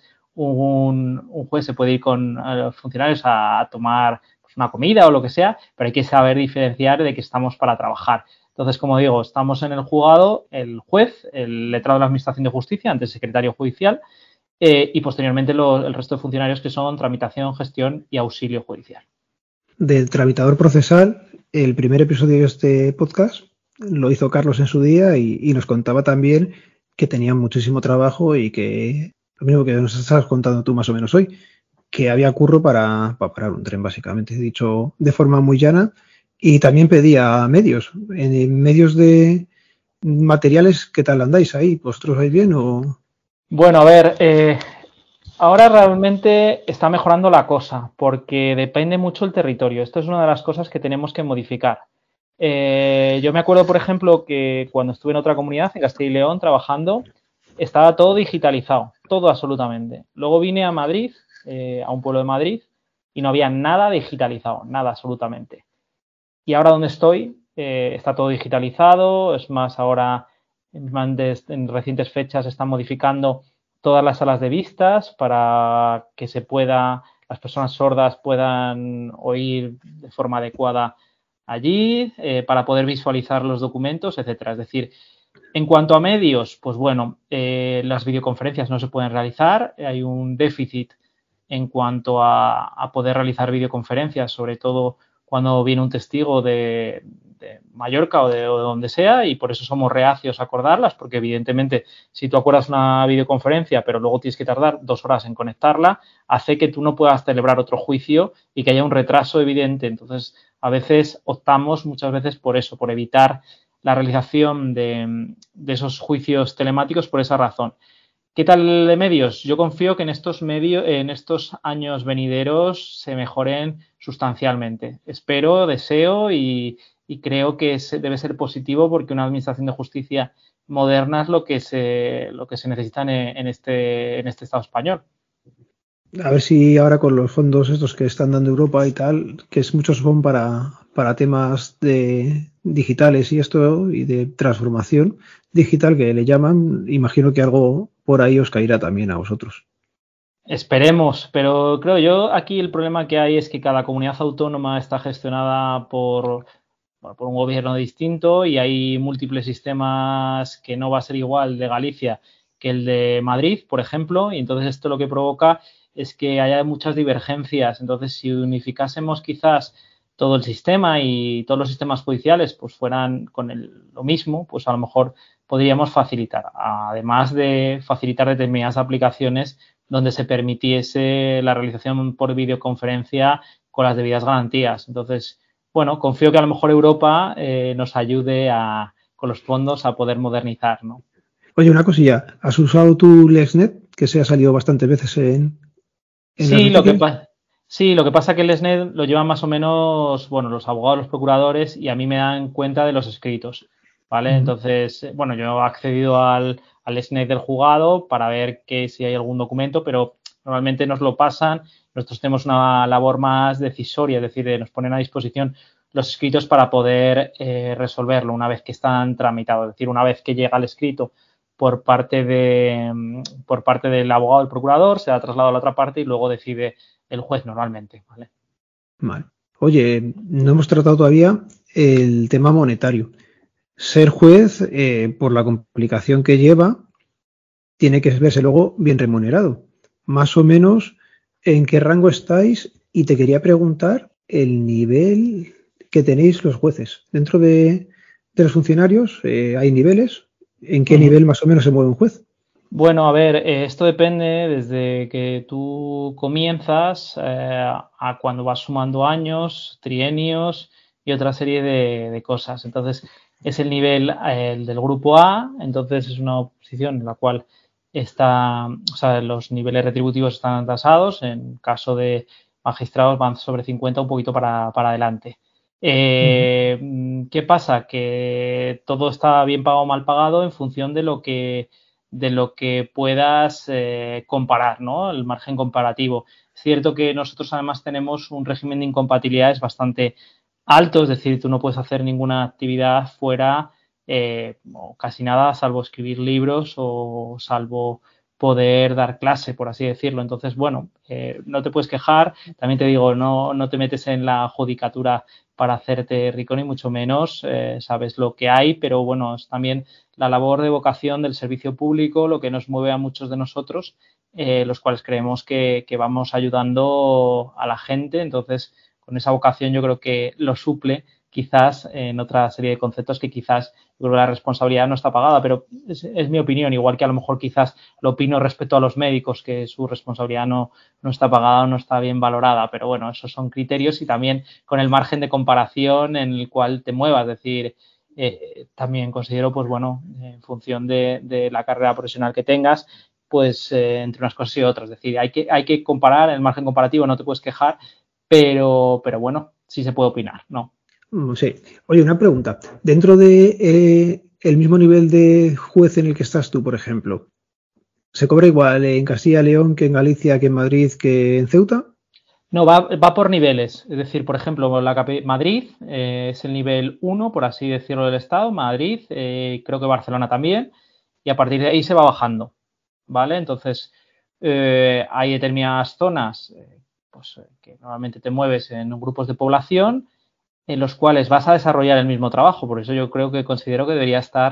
B: un, un juez se puede ir con los funcionarios a, a tomar pues, una comida o lo que sea, pero hay que saber diferenciar de que estamos para trabajar. Entonces, como digo, estamos en el juzgado, el juez, el letrado de la Administración de Justicia, antes secretario judicial, eh, y posteriormente lo, el resto de funcionarios que son tramitación, gestión y auxilio judicial.
A: Del tramitador procesal, el primer episodio de este podcast lo hizo Carlos en su día y, y nos contaba también que tenía muchísimo trabajo y que lo mismo que nos estás contando tú más o menos hoy, que había curro para, para parar un tren, básicamente, dicho de forma muy llana, y también pedía medios. En medios de materiales, ¿qué tal andáis ahí? ¿Vosotros vais bien o...?
B: Bueno, a ver, eh, ahora realmente está mejorando la cosa, porque depende mucho el territorio. Esto es una de las cosas que tenemos que modificar. Eh, yo me acuerdo, por ejemplo, que cuando estuve en otra comunidad, en Castilla y León, trabajando, estaba todo digitalizado, todo absolutamente. Luego vine a Madrid, eh, a un pueblo de Madrid, y no había nada digitalizado, nada absolutamente. Y ahora donde estoy, eh, está todo digitalizado, es más, ahora en, en recientes fechas están modificando todas las salas de vistas para que se pueda, las personas sordas puedan oír de forma adecuada allí, eh, para poder visualizar los documentos, etcétera. Es decir, en cuanto a medios, pues bueno, eh, las videoconferencias no se pueden realizar, hay un déficit en cuanto a, a poder realizar videoconferencias, sobre todo cuando viene un testigo de, de Mallorca o de, o de donde sea, y por eso somos reacios a acordarlas, porque evidentemente si tú acuerdas una videoconferencia pero luego tienes que tardar dos horas en conectarla, hace que tú no puedas celebrar otro juicio y que haya un retraso evidente. Entonces, a veces optamos muchas veces por eso, por evitar la realización de, de esos juicios telemáticos por esa razón. ¿Qué tal de medios? Yo confío que en estos medios, en estos años venideros se mejoren sustancialmente. Espero, deseo y, y creo que se, debe ser positivo, porque una administración de justicia moderna es lo que se, lo que se necesita en, en, este, en este Estado español.
A: A ver si ahora con los fondos estos que están dando Europa y tal, que es muchos son para, para temas de digitales y esto, y de transformación digital que le llaman, imagino que algo por ahí os caerá también a vosotros.
B: Esperemos, pero creo yo aquí el problema que hay es que cada comunidad autónoma está gestionada por, por un gobierno distinto, y hay múltiples sistemas que no va a ser igual de Galicia que el de Madrid, por ejemplo, y entonces esto lo que provoca es que haya muchas divergencias. Entonces, si unificásemos quizás todo el sistema y todos los sistemas judiciales pues fueran con el, lo mismo, pues a lo mejor podríamos facilitar, además de facilitar determinadas aplicaciones donde se permitiese la realización por videoconferencia con las debidas garantías. Entonces, bueno, confío que a lo mejor Europa eh, nos ayude a, con los fondos a poder modernizar, ¿no?
A: Oye, una cosilla, ¿has usado tu LexNet, que se ha salido bastantes veces en, en las
B: Sí, lo que
A: noticias?
B: pasa... Sí, lo que pasa es que el SNED lo llevan más o menos, bueno, los abogados, los procuradores, y a mí me dan cuenta de los escritos, ¿vale?
A: Uh-huh.
B: Entonces, bueno, yo he accedido al, al SNED del juzgado para ver que si hay algún documento, pero normalmente nos lo pasan. Nosotros tenemos una labor más decisoria, es decir, nos ponen a disposición los escritos para poder eh, resolverlo una vez que están tramitados. Es decir, una vez que llega el escrito por parte de por parte del abogado del procurador, se ha trasladado a la otra parte y luego decide el juez normalmente, ¿vale?
A: Vale. Oye, no hemos tratado todavía el tema monetario. Ser juez, eh, por la complicación que lleva, tiene que verse luego bien remunerado. Más o menos, ¿en qué rango estáis? Y te quería preguntar el nivel que tenéis los jueces. Dentro de, de los funcionarios, eh, ¿hay niveles? ¿En qué
B: Uh-huh.
A: nivel más o menos se mueve un juez?
B: Bueno, a ver, eh, esto depende desde que tú comienzas eh, a cuando vas sumando años, trienios y otra serie de, de cosas. Entonces, es el nivel eh, el del grupo A, entonces es una posición en la cual está, o sea, los niveles retributivos están tasados. En caso de magistrados van sobre cincuenta, un poquito para, para adelante. Eh, ¿Qué pasa? Que todo está bien pagado o mal pagado en función de lo que de lo que puedas eh, comparar, ¿no? El margen comparativo. Es cierto que nosotros además tenemos un régimen de incompatibilidades bastante alto, es decir, tú no puedes hacer ninguna actividad fuera, eh, o casi nada, salvo escribir libros o salvo poder dar clase, por así decirlo. Entonces, bueno, eh, no te puedes quejar. También te digo, no, no te metes en la judicatura para hacerte rico, ni mucho menos. Eh, sabes lo que hay, pero bueno, es también la labor de vocación del servicio público lo que nos mueve a muchos de nosotros, eh, los cuales creemos que, que vamos ayudando a la gente. Entonces, con esa vocación yo creo que lo suple quizás en otra serie de conceptos que quizás yo creo que la responsabilidad no está pagada, pero es, es mi opinión, igual que a lo mejor quizás lo opino respecto a los médicos, que su responsabilidad no, no está pagada o no está bien valorada, pero bueno, esos son criterios, y también con el margen de comparación en el cual te muevas, es decir, eh, también considero, pues bueno, en función de, de la carrera profesional que tengas, pues eh, entre unas cosas y otras, es decir, hay que, hay que comparar, el margen comparativo no te puedes quejar, pero, pero bueno, sí se puede opinar, ¿no?
A: Sí. Oye, una pregunta. Dentro de eh, el mismo nivel de juez en el que estás tú, por ejemplo, ¿se cobra igual en Castilla y León que en Galicia, que en Madrid, que en Ceuta?
B: No, va, va por niveles. Es decir, por ejemplo, la Madrid eh, es el nivel uno, por así decirlo, del Estado. Madrid, eh, creo que Barcelona también. Y a partir de ahí se va bajando, ¿vale? Entonces, eh, hay determinadas zonas eh, pues, eh, que normalmente te mueves en grupos de población en los cuales vas a desarrollar el mismo trabajo. Por eso yo creo que considero que debería estar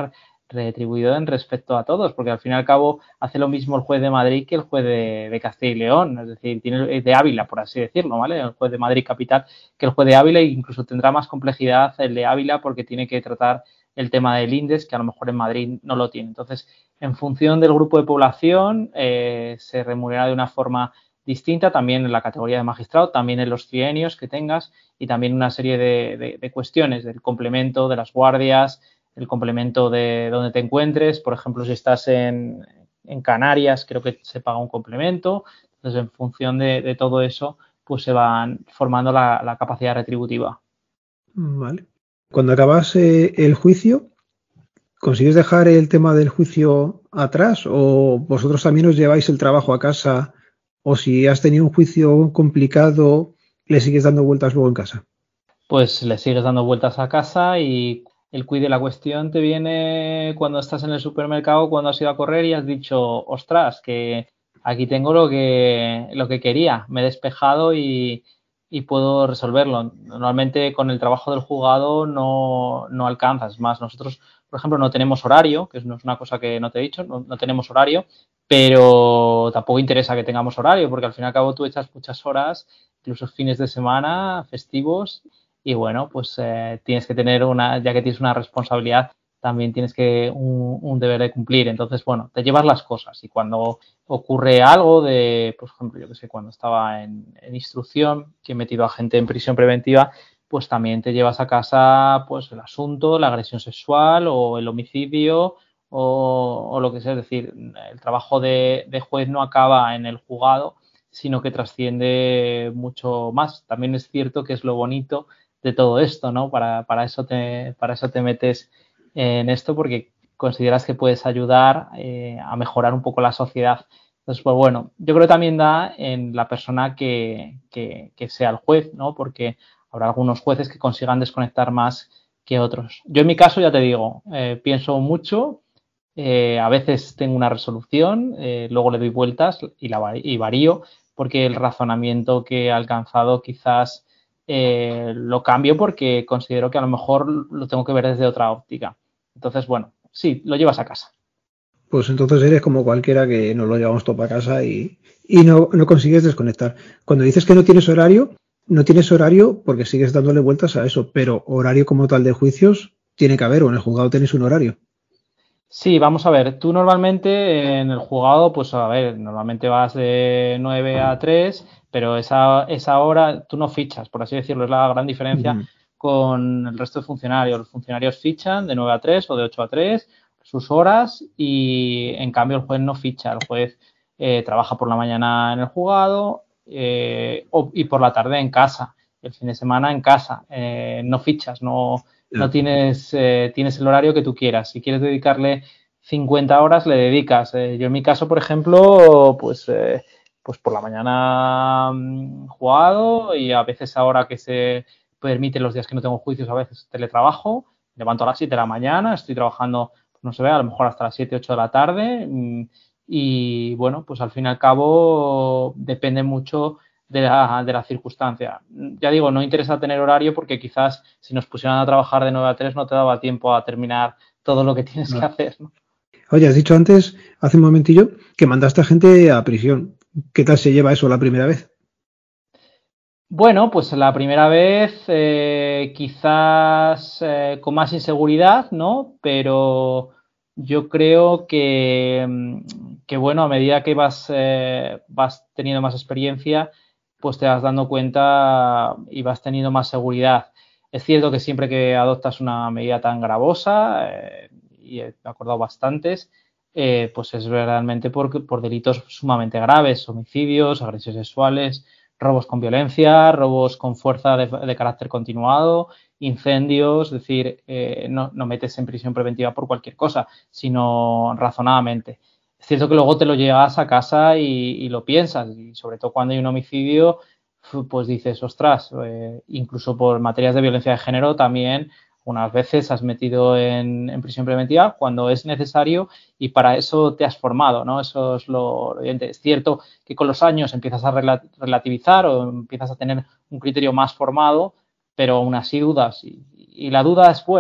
B: retribuido en respecto a todos, porque al fin y al cabo hace lo mismo el juez de Madrid que el juez de, de Castilla y León, es decir, tiene de Ávila, por así decirlo, ¿vale? El juez de Madrid capital que el juez de Ávila, e incluso tendrá más complejidad el de Ávila porque tiene que tratar el tema del índice, que a lo mejor en Madrid no lo tiene. Entonces, en función del grupo de población, eh, se remunera de una forma distinta, también en la categoría de magistrado, también en los trienios que tengas y también una serie de, de, de cuestiones del complemento, de las guardias, el complemento de donde te encuentres. Por ejemplo, si estás en, en Canarias, creo que se paga un complemento. Entonces, en función de, de todo eso, pues se van formando la, la capacidad retributiva.
A: Vale. Cuando acabas eh, el juicio, ¿consigues dejar el tema del juicio atrás o vosotros también os lleváis el trabajo a casa? O si has tenido un juicio complicado, ¿le sigues dando vueltas luego en casa?
B: Pues le sigues dando vueltas a casa y el quid de la cuestión te viene cuando estás en el supermercado, cuando has ido a correr y has dicho, ostras, que aquí tengo lo que, lo que quería, me he despejado y, y puedo resolverlo. Normalmente con el trabajo del juzgado no, no alcanzas más. Nosotros, por ejemplo, no tenemos horario, que no es una cosa que no te he dicho, no, no tenemos horario, pero tampoco interesa que tengamos horario, porque al fin y al cabo tú echas muchas horas, incluso fines de semana, festivos, y bueno, pues eh, tienes que tener una, ya que tienes una responsabilidad, también tienes que un, un deber de cumplir. Entonces, bueno, te llevas las cosas y cuando ocurre algo de, por ejemplo, yo que sé, cuando estaba en, en instrucción, que he metido a gente en prisión preventiva, pues también te llevas a casa pues el asunto, la agresión sexual o el homicidio o, o lo que sea. Es decir, el trabajo de, de juez no acaba en el juzgado, sino que trasciende mucho más. También es cierto que es lo bonito de todo esto, ¿no? Para, para, eso te, para eso te metes en esto porque consideras que puedes ayudar eh, a mejorar un poco la sociedad. Entonces, pues bueno, yo creo que también da en la persona que, que, que sea el juez, ¿no? Porque habrá algunos jueces que consigan desconectar más que otros. Yo en mi caso, ya te digo, eh, pienso mucho, eh, a veces tengo una resolución, eh, luego le doy vueltas y, la, y varío, porque el razonamiento que he alcanzado quizás eh, lo cambio porque considero que a lo mejor lo tengo que ver desde otra óptica. Entonces, bueno, sí, lo llevas a casa.
A: Pues entonces eres como cualquiera que nos lo llevamos todo para casa y, y no, no consigues desconectar. Cuando dices que no tienes horario, no tienes horario porque sigues dándole vueltas a eso, pero horario como tal de juicios tiene que haber, o en el juzgado tenéis un horario.
B: Sí, vamos a ver, tú normalmente en el juzgado, pues a ver, normalmente vas de nueve a tres, pero esa, esa hora tú no fichas, por así decirlo, es la gran diferencia
A: Uh-huh.
B: con el resto de funcionarios. Los funcionarios fichan de nueve a tres o de ocho a tres sus horas y en cambio el juez no ficha, el juez eh, trabaja por la mañana en el juzgado eh, o, y por la tarde en casa, el fin de semana en casa, eh, no fichas, no no
A: Yeah.
B: tienes, eh, tienes el horario que tú quieras. Si quieres dedicarle cincuenta horas, le dedicas. Eh, yo en mi caso, por ejemplo, pues, eh, pues por la mañana mmm, jugado y a veces ahora que se permite los días que no tengo juicios, a veces teletrabajo, levanto a las siete de la mañana, estoy trabajando, pues no se ve, a lo mejor hasta las siete, ocho de la tarde mmm, y bueno, pues al fin y al cabo depende mucho de la, de la circunstancia. Ya digo, no interesa tener horario porque quizás si nos pusieran a trabajar de nueve a tres no te daba tiempo a terminar todo lo que tienes
A: No.
B: que hacer, ¿no?
A: Oye, has dicho antes, hace un momentillo, que mandaste a gente a prisión. ¿Qué tal se lleva eso la primera vez?
B: Bueno, pues la primera vez eh, quizás eh, con más inseguridad, ¿no? Pero yo creo que, que bueno, a medida que vas, eh, vas teniendo más experiencia, pues te vas dando cuenta y vas teniendo más seguridad. Es cierto que siempre que adoptas una medida tan gravosa, eh, y he acordado bastantes, eh, pues es realmente por, por delitos sumamente graves, homicidios, agresiones sexuales, robos con violencia, robos con fuerza de, de carácter continuado, incendios, es decir, eh, no, no metes en prisión preventiva por cualquier cosa, sino razonadamente. Es cierto que luego te lo llevas a casa y, y lo piensas, y sobre todo cuando hay un homicidio, pues dices, ostras, eh, incluso por materias de violencia de género también unas veces has metido en, en prisión preventiva cuando es necesario y para eso te has formado, ¿no? Eso es lo evidente. Es cierto que con los años empiezas a relativizar o empiezas a tener un criterio más formado, pero aún así dudas. Y, y la duda es buena.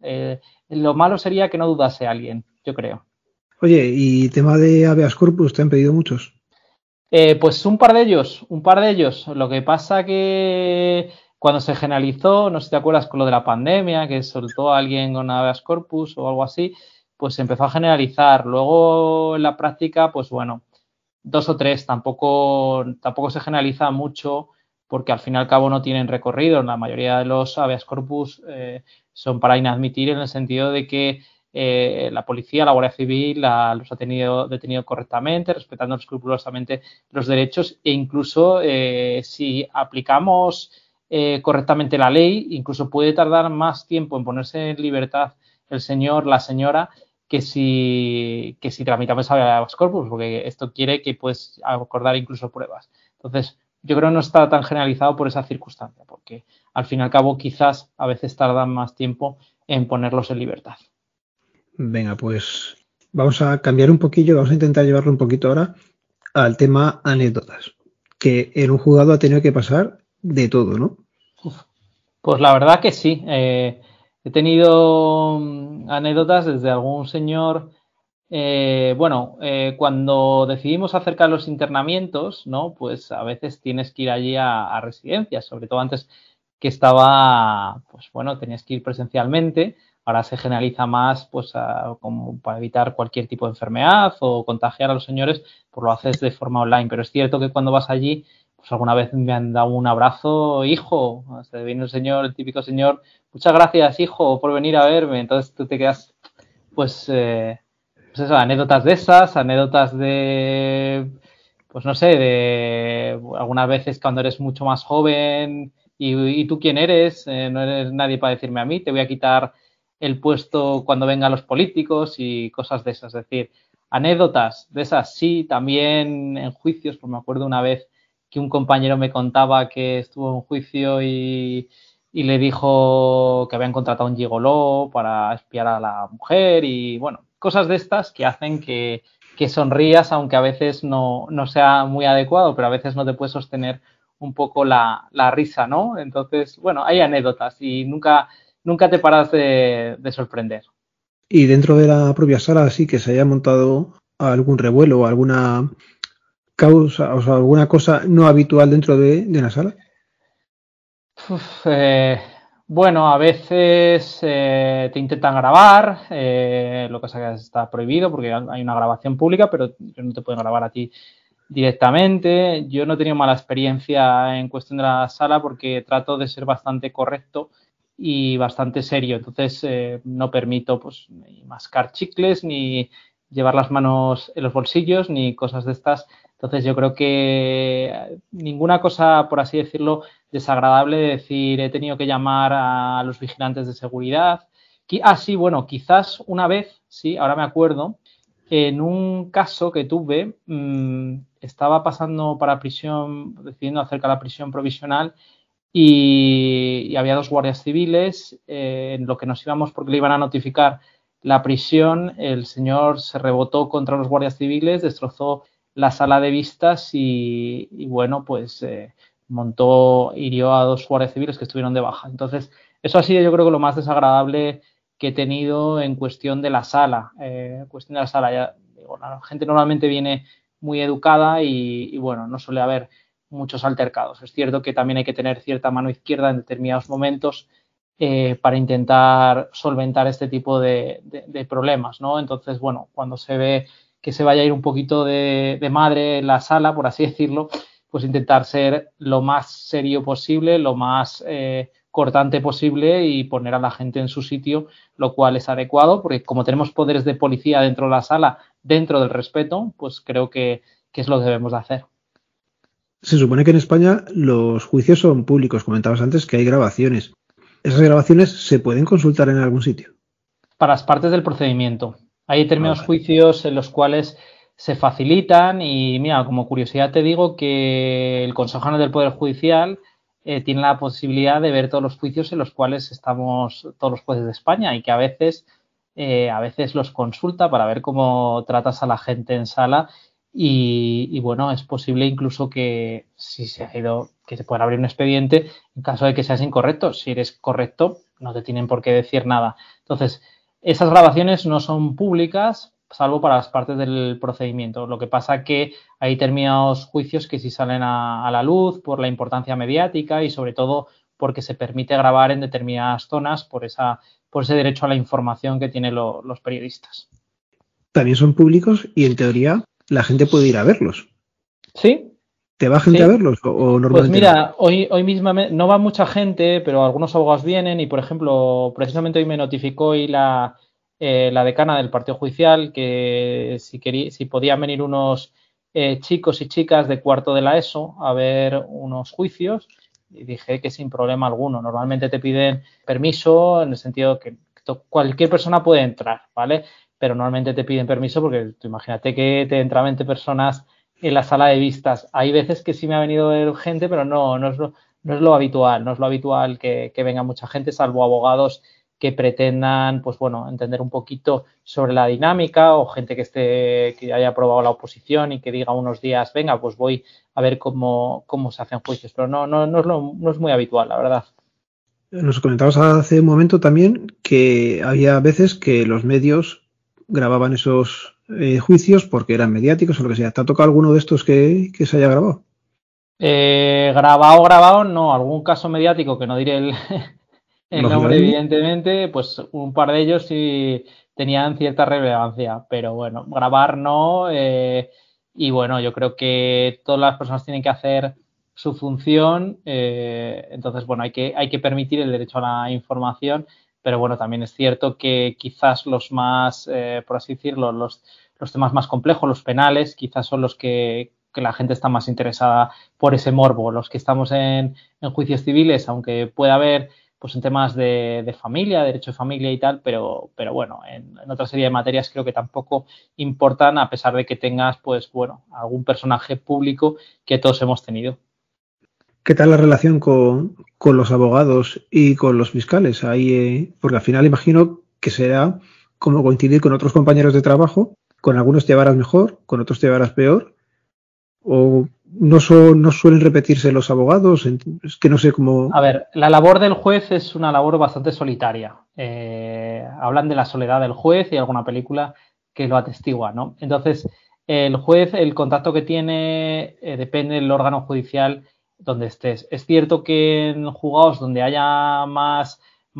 B: Eh, lo malo sería que no dudase alguien, yo creo.
A: Oye, y tema de habeas corpus, ¿te han pedido muchos?
B: Eh, pues un par de ellos, un par de ellos. Lo que pasa que cuando se generalizó, no sé si te acuerdas con lo de la pandemia, que soltó a alguien con habeas corpus o algo así, pues se empezó a generalizar. Luego en la práctica, pues bueno, dos o tres, tampoco, tampoco se generaliza mucho porque al fin y al cabo no tienen recorrido. La mayoría de los habeas corpus eh, son para inadmitir en el sentido de que eh, la policía, la Guardia Civil la, los ha tenido detenido correctamente, respetando escrupulosamente los derechos e incluso eh, si aplicamos eh, correctamente la ley, incluso puede tardar más tiempo en ponerse en libertad el señor, la señora, que si, que si tramitamos habeas corpus, porque esto quiere que puedes acordar incluso pruebas. Entonces, yo creo que no está tan generalizado por esa circunstancia, porque al fin y al cabo quizás a veces tardan más tiempo en ponerlos en libertad.
A: Venga, pues vamos a cambiar un poquillo, vamos a intentar llevarlo un poquito ahora al tema anécdotas, que en un juzgado ha tenido que pasar de todo, ¿no?
B: Pues la verdad que sí. Eh, he tenido anécdotas desde algún señor. Eh, bueno, eh, cuando decidimos acercar los internamientos, ¿no? Pues a veces tienes que ir allí a, a residencias, sobre todo antes que estaba, pues bueno, tenías que ir presencialmente. Ahora se generaliza más, pues, a, como para evitar cualquier tipo de enfermedad o contagiar a los señores, pues lo haces de forma online. Pero es cierto que cuando vas allí, pues alguna vez me han dado un abrazo, hijo. Se viene un señor, el típico señor, muchas gracias, hijo, por venir a verme. Entonces tú te quedas, pues, eh, pues eso, anécdotas de esas, anécdotas de, pues no sé, de algunas veces cuando eres mucho más joven y, y tú quién eres, eh, no eres nadie para decirme a mí, te voy a quitar el puesto cuando vengan los políticos y cosas de esas. Es decir, anécdotas de esas sí, también en juicios, pues me acuerdo una vez que un compañero me contaba que estuvo en un juicio y, y le dijo que habían contratado a un gigoló para espiar a la mujer y bueno, cosas de estas que hacen que, que sonrías, aunque a veces no, no sea muy adecuado, pero a veces no te puedes sostener un poco la, la risa, ¿no? Entonces, bueno, hay anécdotas y nunca, nunca te paras de, de sorprender.
A: Y dentro de la propia sala, sí que se haya montado algún revuelo o alguna causa, o sea, alguna cosa no habitual dentro de, de la sala.
B: Uf, eh, bueno, a veces eh, te intentan grabar, eh, lo que pasa es que está prohibido porque hay una grabación pública, pero no te pueden grabar a ti directamente. Yo no he tenido mala experiencia en cuestión de la sala porque trato de ser bastante correcto y bastante serio. Entonces eh, no permito pues ni mascar chicles, ni llevar las manos en los bolsillos, ni cosas de estas. Entonces yo creo que ninguna cosa, por así decirlo, desagradable de decir he tenido que llamar a los vigilantes de seguridad. Ah, sí, bueno, quizás una vez, sí, ahora me acuerdo, en un caso que tuve, mmm, estaba pasando para prisión, decidiendo acerca de la prisión provisional y, y había dos guardias civiles, eh, en lo que nos íbamos porque le iban a notificar la prisión, el señor se rebotó contra los guardias civiles, destrozó la sala de vistas y, y bueno, pues eh, montó, hirió a dos guardias civiles que estuvieron de baja. Entonces, eso ha sido yo creo que lo más desagradable que he tenido en cuestión de la sala. Eh, cuestión de la sala, ya digo, la gente normalmente viene muy educada y, y bueno, no suele haber muchos altercados. Es cierto que también hay que tener cierta mano izquierda en determinados momentos eh, para intentar solventar este tipo de, de, de problemas, ¿no? Entonces, bueno, cuando se ve que se vaya a ir un poquito de, de madre en la sala, por así decirlo, pues intentar ser lo más serio posible, lo más eh, cortante posible y poner a la gente en su sitio, lo cual es adecuado, porque como tenemos poderes de policía dentro de la sala, dentro del respeto, pues creo que, que es lo que debemos de hacer.
A: Se supone que en España los juicios son públicos. Comentabas antes que hay grabaciones. ¿Esas grabaciones se pueden consultar en algún sitio?
B: Para las partes del procedimiento. Hay
A: Ah,
B: determinados
A: vale.
B: juicios en los cuales se facilitan y mira, como curiosidad te digo que el Consejo General del Poder Judicial eh, tiene la posibilidad de ver todos los juicios en los cuales estamos todos los jueces de España y que a veces, eh, a veces los consulta para ver cómo tratas a la gente en sala y, y bueno, es posible incluso que si se ha ido, que que se puede abrir un expediente en caso de que seas incorrecto. Si eres correcto, no te tienen por qué decir nada. Entonces, esas grabaciones no son públicas, salvo para las partes del procedimiento. Lo que pasa que hay determinados juicios que sí salen a, a la luz por la importancia mediática y sobre todo porque se permite grabar en determinadas zonas por esa por ese derecho a la información que tienen lo, los periodistas.
A: También son públicos y en teoría la gente puede ir a verlos.
B: ¿Sí?
A: ¿Te va gente
B: ¿Sí?
A: a verlos o, o normalmente
B: Pues mira,
A: no?
B: hoy, hoy mismo no va mucha gente, pero algunos abogados vienen y, por ejemplo, precisamente hoy me notificó hoy la, eh, la decana del partido judicial que si, quería, si podían venir unos eh, chicos y chicas de cuarto de la ESO a ver unos juicios y dije que sin problema alguno. Normalmente te piden permiso en el sentido que cualquier persona puede entrar, ¿vale? Pero normalmente te piden permiso porque tú imagínate que te entran veinte personas en la sala de vistas. Hay veces que sí me ha venido gente, pero no, no es lo, no es lo habitual, no es lo habitual que, que venga mucha gente, salvo abogados que pretendan, pues bueno, entender un poquito sobre la dinámica o gente que esté, que haya aprobado la oposición y que diga unos días, venga, pues voy a ver cómo, cómo se hacen juicios, pero no, no, no es lo, no es muy habitual, la verdad.
A: Nos comentabas hace un momento también que había veces que los medios grababan esos eh, juicios porque eran mediáticos o lo que sea. ¿Te ha tocado alguno de estos que, que se haya grabado?
B: Eh, grabado, grabado, no. Algún caso mediático que no diré el, el nombre,
A: Lógicamente.
B: evidentemente, pues un par de ellos sí tenían cierta relevancia, pero bueno, grabar no. Eh, y bueno, yo creo que todas las personas tienen que hacer su función. Eh, entonces, bueno, hay que, hay que permitir el derecho a la información, pero bueno, también es cierto que quizás los más, eh, por así decirlo, los, los temas más complejos, los penales, quizás son los que, que la gente está más interesada por ese morbo. Los que estamos en, en juicios civiles, aunque pueda haber pues en temas de, de familia, derecho de familia y tal, pero, pero bueno, en, en otra serie de materias creo que tampoco importan, a pesar de que tengas, pues bueno, algún personaje público que todos hemos tenido.
A: ¿Qué tal la relación con, con los abogados y con los fiscales? Ahí, eh, porque al final imagino que será como coincidir con otros compañeros de trabajo, con algunos te llevarás mejor, con otros te llevarás peor, o no, so, no suelen repetirse los abogados, es que no sé cómo...
B: A ver, la labor del juez es una labor bastante solitaria. Eh, hablan de la soledad del juez y alguna película que lo atestigua, ¿no? Entonces, el juez, el contacto que tiene eh, depende del órgano judicial donde estés. Es cierto que en juzgados donde haya más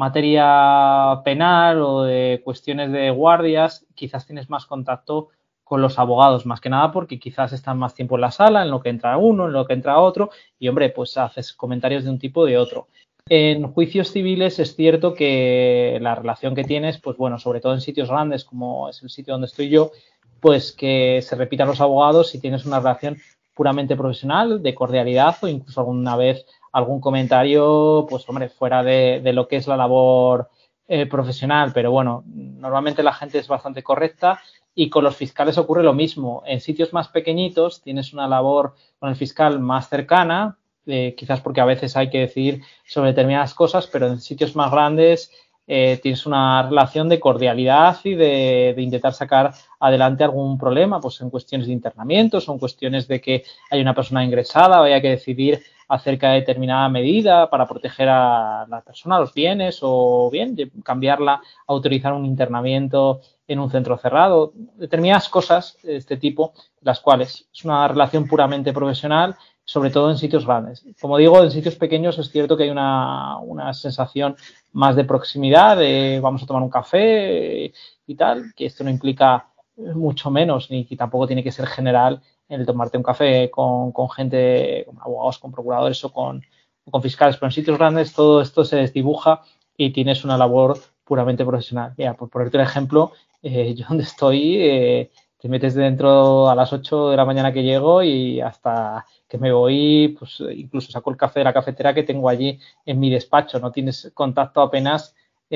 B: materia penal o de cuestiones de guardias, quizás tienes más contacto con los abogados, más que nada porque quizás están más tiempo en la sala, en lo que entra uno, en lo que entra otro, y hombre, pues haces comentarios de un tipo o de otro. En juicios civiles es cierto que la relación que tienes, pues bueno, sobre todo en sitios grandes como es el sitio donde estoy yo, pues que se repitan los abogados y tienes una relación puramente profesional, de cordialidad o incluso alguna vez algún comentario, pues hombre, fuera de, de lo que es la labor eh, profesional, pero bueno, normalmente la gente es bastante correcta. Y con los fiscales ocurre lo mismo. En sitios más pequeñitos tienes una labor con el fiscal más cercana, eh, quizás porque a veces hay que decidir sobre determinadas cosas, pero en sitios más grandes eh, tienes una relación de cordialidad y de, de intentar sacar adelante algún problema, pues en cuestiones de internamientos o en cuestiones de que hay una persona ingresada o haya que decidir acerca de determinada medida para proteger a la persona, los bienes o bien cambiarla, autorizar un internamiento en un centro cerrado, determinadas cosas de este tipo, las cuales es una relación puramente profesional, sobre todo en sitios grandes. Como digo, en sitios pequeños es cierto que hay una, una sensación más de proximidad, de vamos a tomar un café y tal, que esto no implica mucho menos, ni que tampoco tiene que ser general el tomarte un café con, con gente, con abogados, con procuradores o con, con fiscales, pero en sitios grandes todo esto se desdibuja y tienes una labor puramente profesional. Mira, por ponerte un ejemplo, eh, yo donde estoy, eh, te metes dentro a las ocho de la mañana que llego y hasta que me voy, pues incluso saco el café de la cafetera que tengo allí en mi despacho. No tienes contacto apenas,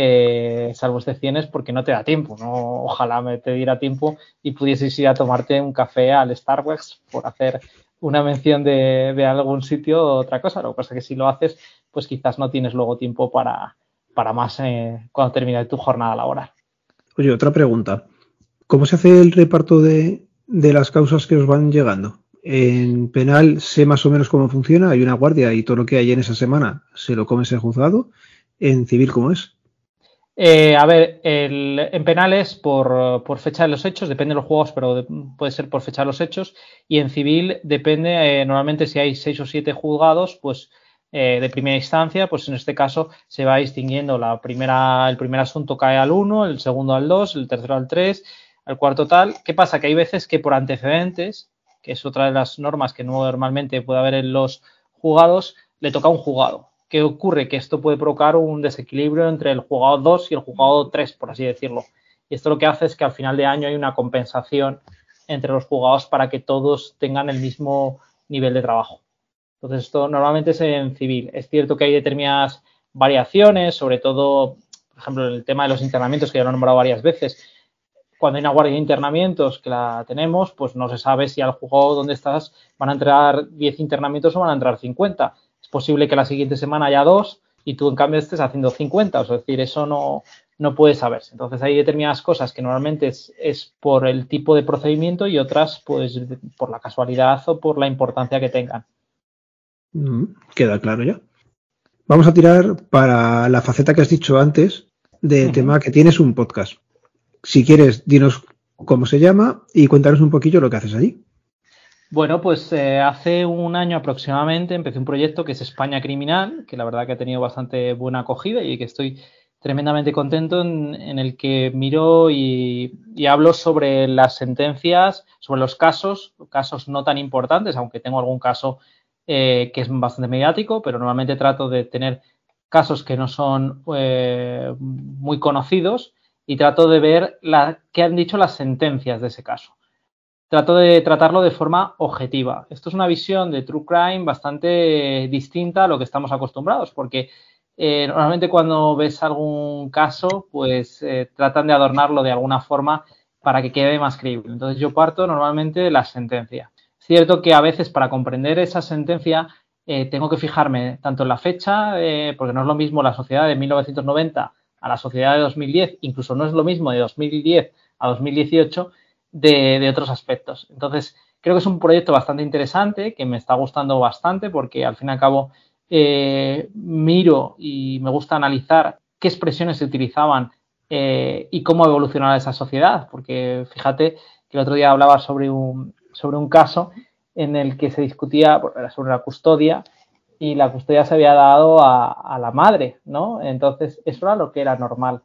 B: eh, salvo excepciones, porque no te da tiempo, ¿no? Ojalá me te diera tiempo y pudieses ir a tomarte un café al Starbucks por hacer una mención de, de algún sitio o otra cosa. Lo que pasa es que si lo haces, pues quizás no tienes luego tiempo para, para más eh, cuando termine tu jornada laboral.
A: Oye, otra pregunta. ¿Cómo se hace el reparto de, de las causas que os van llegando? En penal sé más o menos cómo funciona, hay una guardia y todo lo que hay en esa semana se lo come ese juzgado. En civil, ¿cómo es?
B: Eh, a ver, el, en penales por, por fecha de los hechos, depende de los juegos, pero de, puede ser por fecha de los hechos. Y en civil depende, eh, normalmente si hay seis o siete juzgados, pues eh, de primera instancia, pues en este caso se va distinguiendo. La primera, el primer asunto cae al uno, el segundo al dos, el tercero al tres, al cuarto tal. ¿Qué pasa? Que hay veces que por antecedentes, que es otra de las normas que normalmente puede haber en los juzgados, le toca a un juzgado. ¿Qué ocurre? Que esto puede provocar un desequilibrio entre el juzgado dos y el juzgado tres, por así decirlo. Y esto lo que hace es que al final de año hay una compensación entre los juzgados para que todos tengan el mismo nivel de trabajo. Entonces, esto normalmente es en civil. Es cierto que hay determinadas variaciones, sobre todo, por ejemplo, en el tema de los internamientos, que ya lo he nombrado varias veces. Cuando hay una guardia de internamientos que la tenemos, pues no se sabe si al juzgado donde estás van a entrar diez internamientos o van a entrar cincuenta. Es posible que la siguiente semana haya dos y tú en cambio estés haciendo cincuenta, es decir, eso no, no puede saberse. Entonces hay determinadas cosas que normalmente es, es por el tipo de procedimiento y otras pues por la casualidad o por la importancia que tengan.
A: Mm, queda claro ya. Vamos a tirar para la faceta que has dicho antes de uh-huh. tema que tienes un podcast. Si quieres, dinos cómo se llama y cuéntanos un poquillo lo que haces allí.
B: Bueno, pues eh, hace un año aproximadamente empecé un proyecto que es España Criminal, que la verdad que ha tenido bastante buena acogida y que estoy tremendamente contento, en, en el que miro y, y hablo sobre las sentencias, sobre los casos, casos no tan importantes, aunque tengo algún caso eh, que es bastante mediático, pero normalmente trato de tener casos que no son eh, muy conocidos y trato de ver la, qué han dicho las sentencias de ese caso. Trato de tratarlo de forma objetiva. Esto es una visión de True Crime bastante distinta a lo que estamos acostumbrados, porque eh, normalmente cuando ves algún caso, pues eh, tratan de adornarlo de alguna forma para que quede más creíble. Entonces yo parto normalmente de la sentencia. Es cierto que a veces para comprender esa sentencia eh, tengo que fijarme tanto en la fecha, eh, porque no es lo mismo la sociedad de mil novecientos noventa a la sociedad de dos mil diez, incluso no es lo mismo de dos mil diez a dos mil dieciocho, De, de otros aspectos. Entonces, creo que es un proyecto bastante interesante, que me está gustando bastante porque al fin y al cabo eh, miro y me gusta analizar qué expresiones se utilizaban eh, y cómo evolucionaba esa sociedad, porque fíjate que el otro día hablaba sobre un, sobre un caso en el que se discutía sobre la custodia y la custodia se había dado a, a la madre, ¿no? Entonces, eso era lo que era normal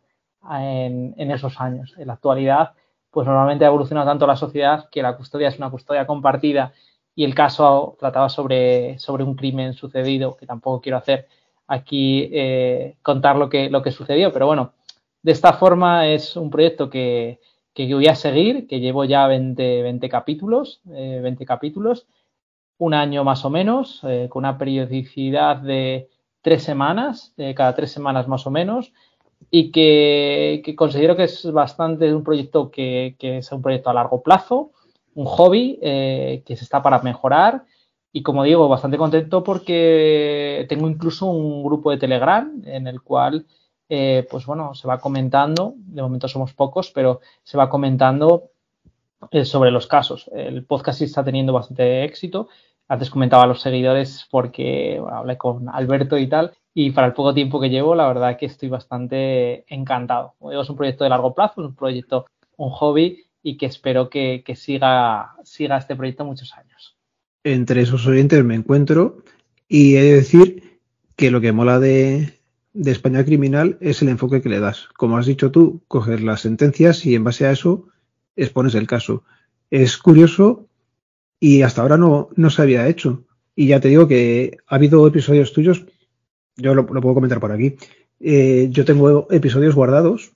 B: en, en esos años. En la actualidad, pues normalmente ha evolucionado tanto la sociedad que la custodia es una custodia compartida y el caso trataba sobre, sobre un crimen sucedido, que tampoco quiero hacer aquí eh, contar lo que, lo que sucedió, pero bueno, de esta forma es un proyecto que, que voy a seguir, que llevo ya veinte, veinte capítulos, eh, veinte capítulos, un año más o menos, eh, con una periodicidad de tres semanas, eh, cada tres semanas más o menos, y que, que considero que es bastante un proyecto que, que es un proyecto a largo plazo, un hobby eh, que se está para mejorar y, como digo, bastante contento porque tengo incluso un grupo de Telegram en el cual eh, pues bueno, se va comentando, de momento somos pocos, pero se va comentando eh, sobre los casos. El podcast sí está teniendo bastante éxito. Antes comentaba a los seguidores porque bueno, hablé con Alberto y tal, y para el poco tiempo que llevo, la verdad que estoy bastante encantado. Es un proyecto de largo plazo, un proyecto, un hobby, y que espero que, que siga, siga este proyecto muchos años.
A: Entre esos oyentes me encuentro y he de decir que lo que mola de, de España Criminal es el enfoque que le das. Como has dicho tú, coges las sentencias y en base a eso expones el caso. Es curioso y hasta ahora no, no se había hecho. Y ya te digo que ha habido episodios tuyos, yo lo, lo puedo comentar por aquí. Eh, yo tengo episodios guardados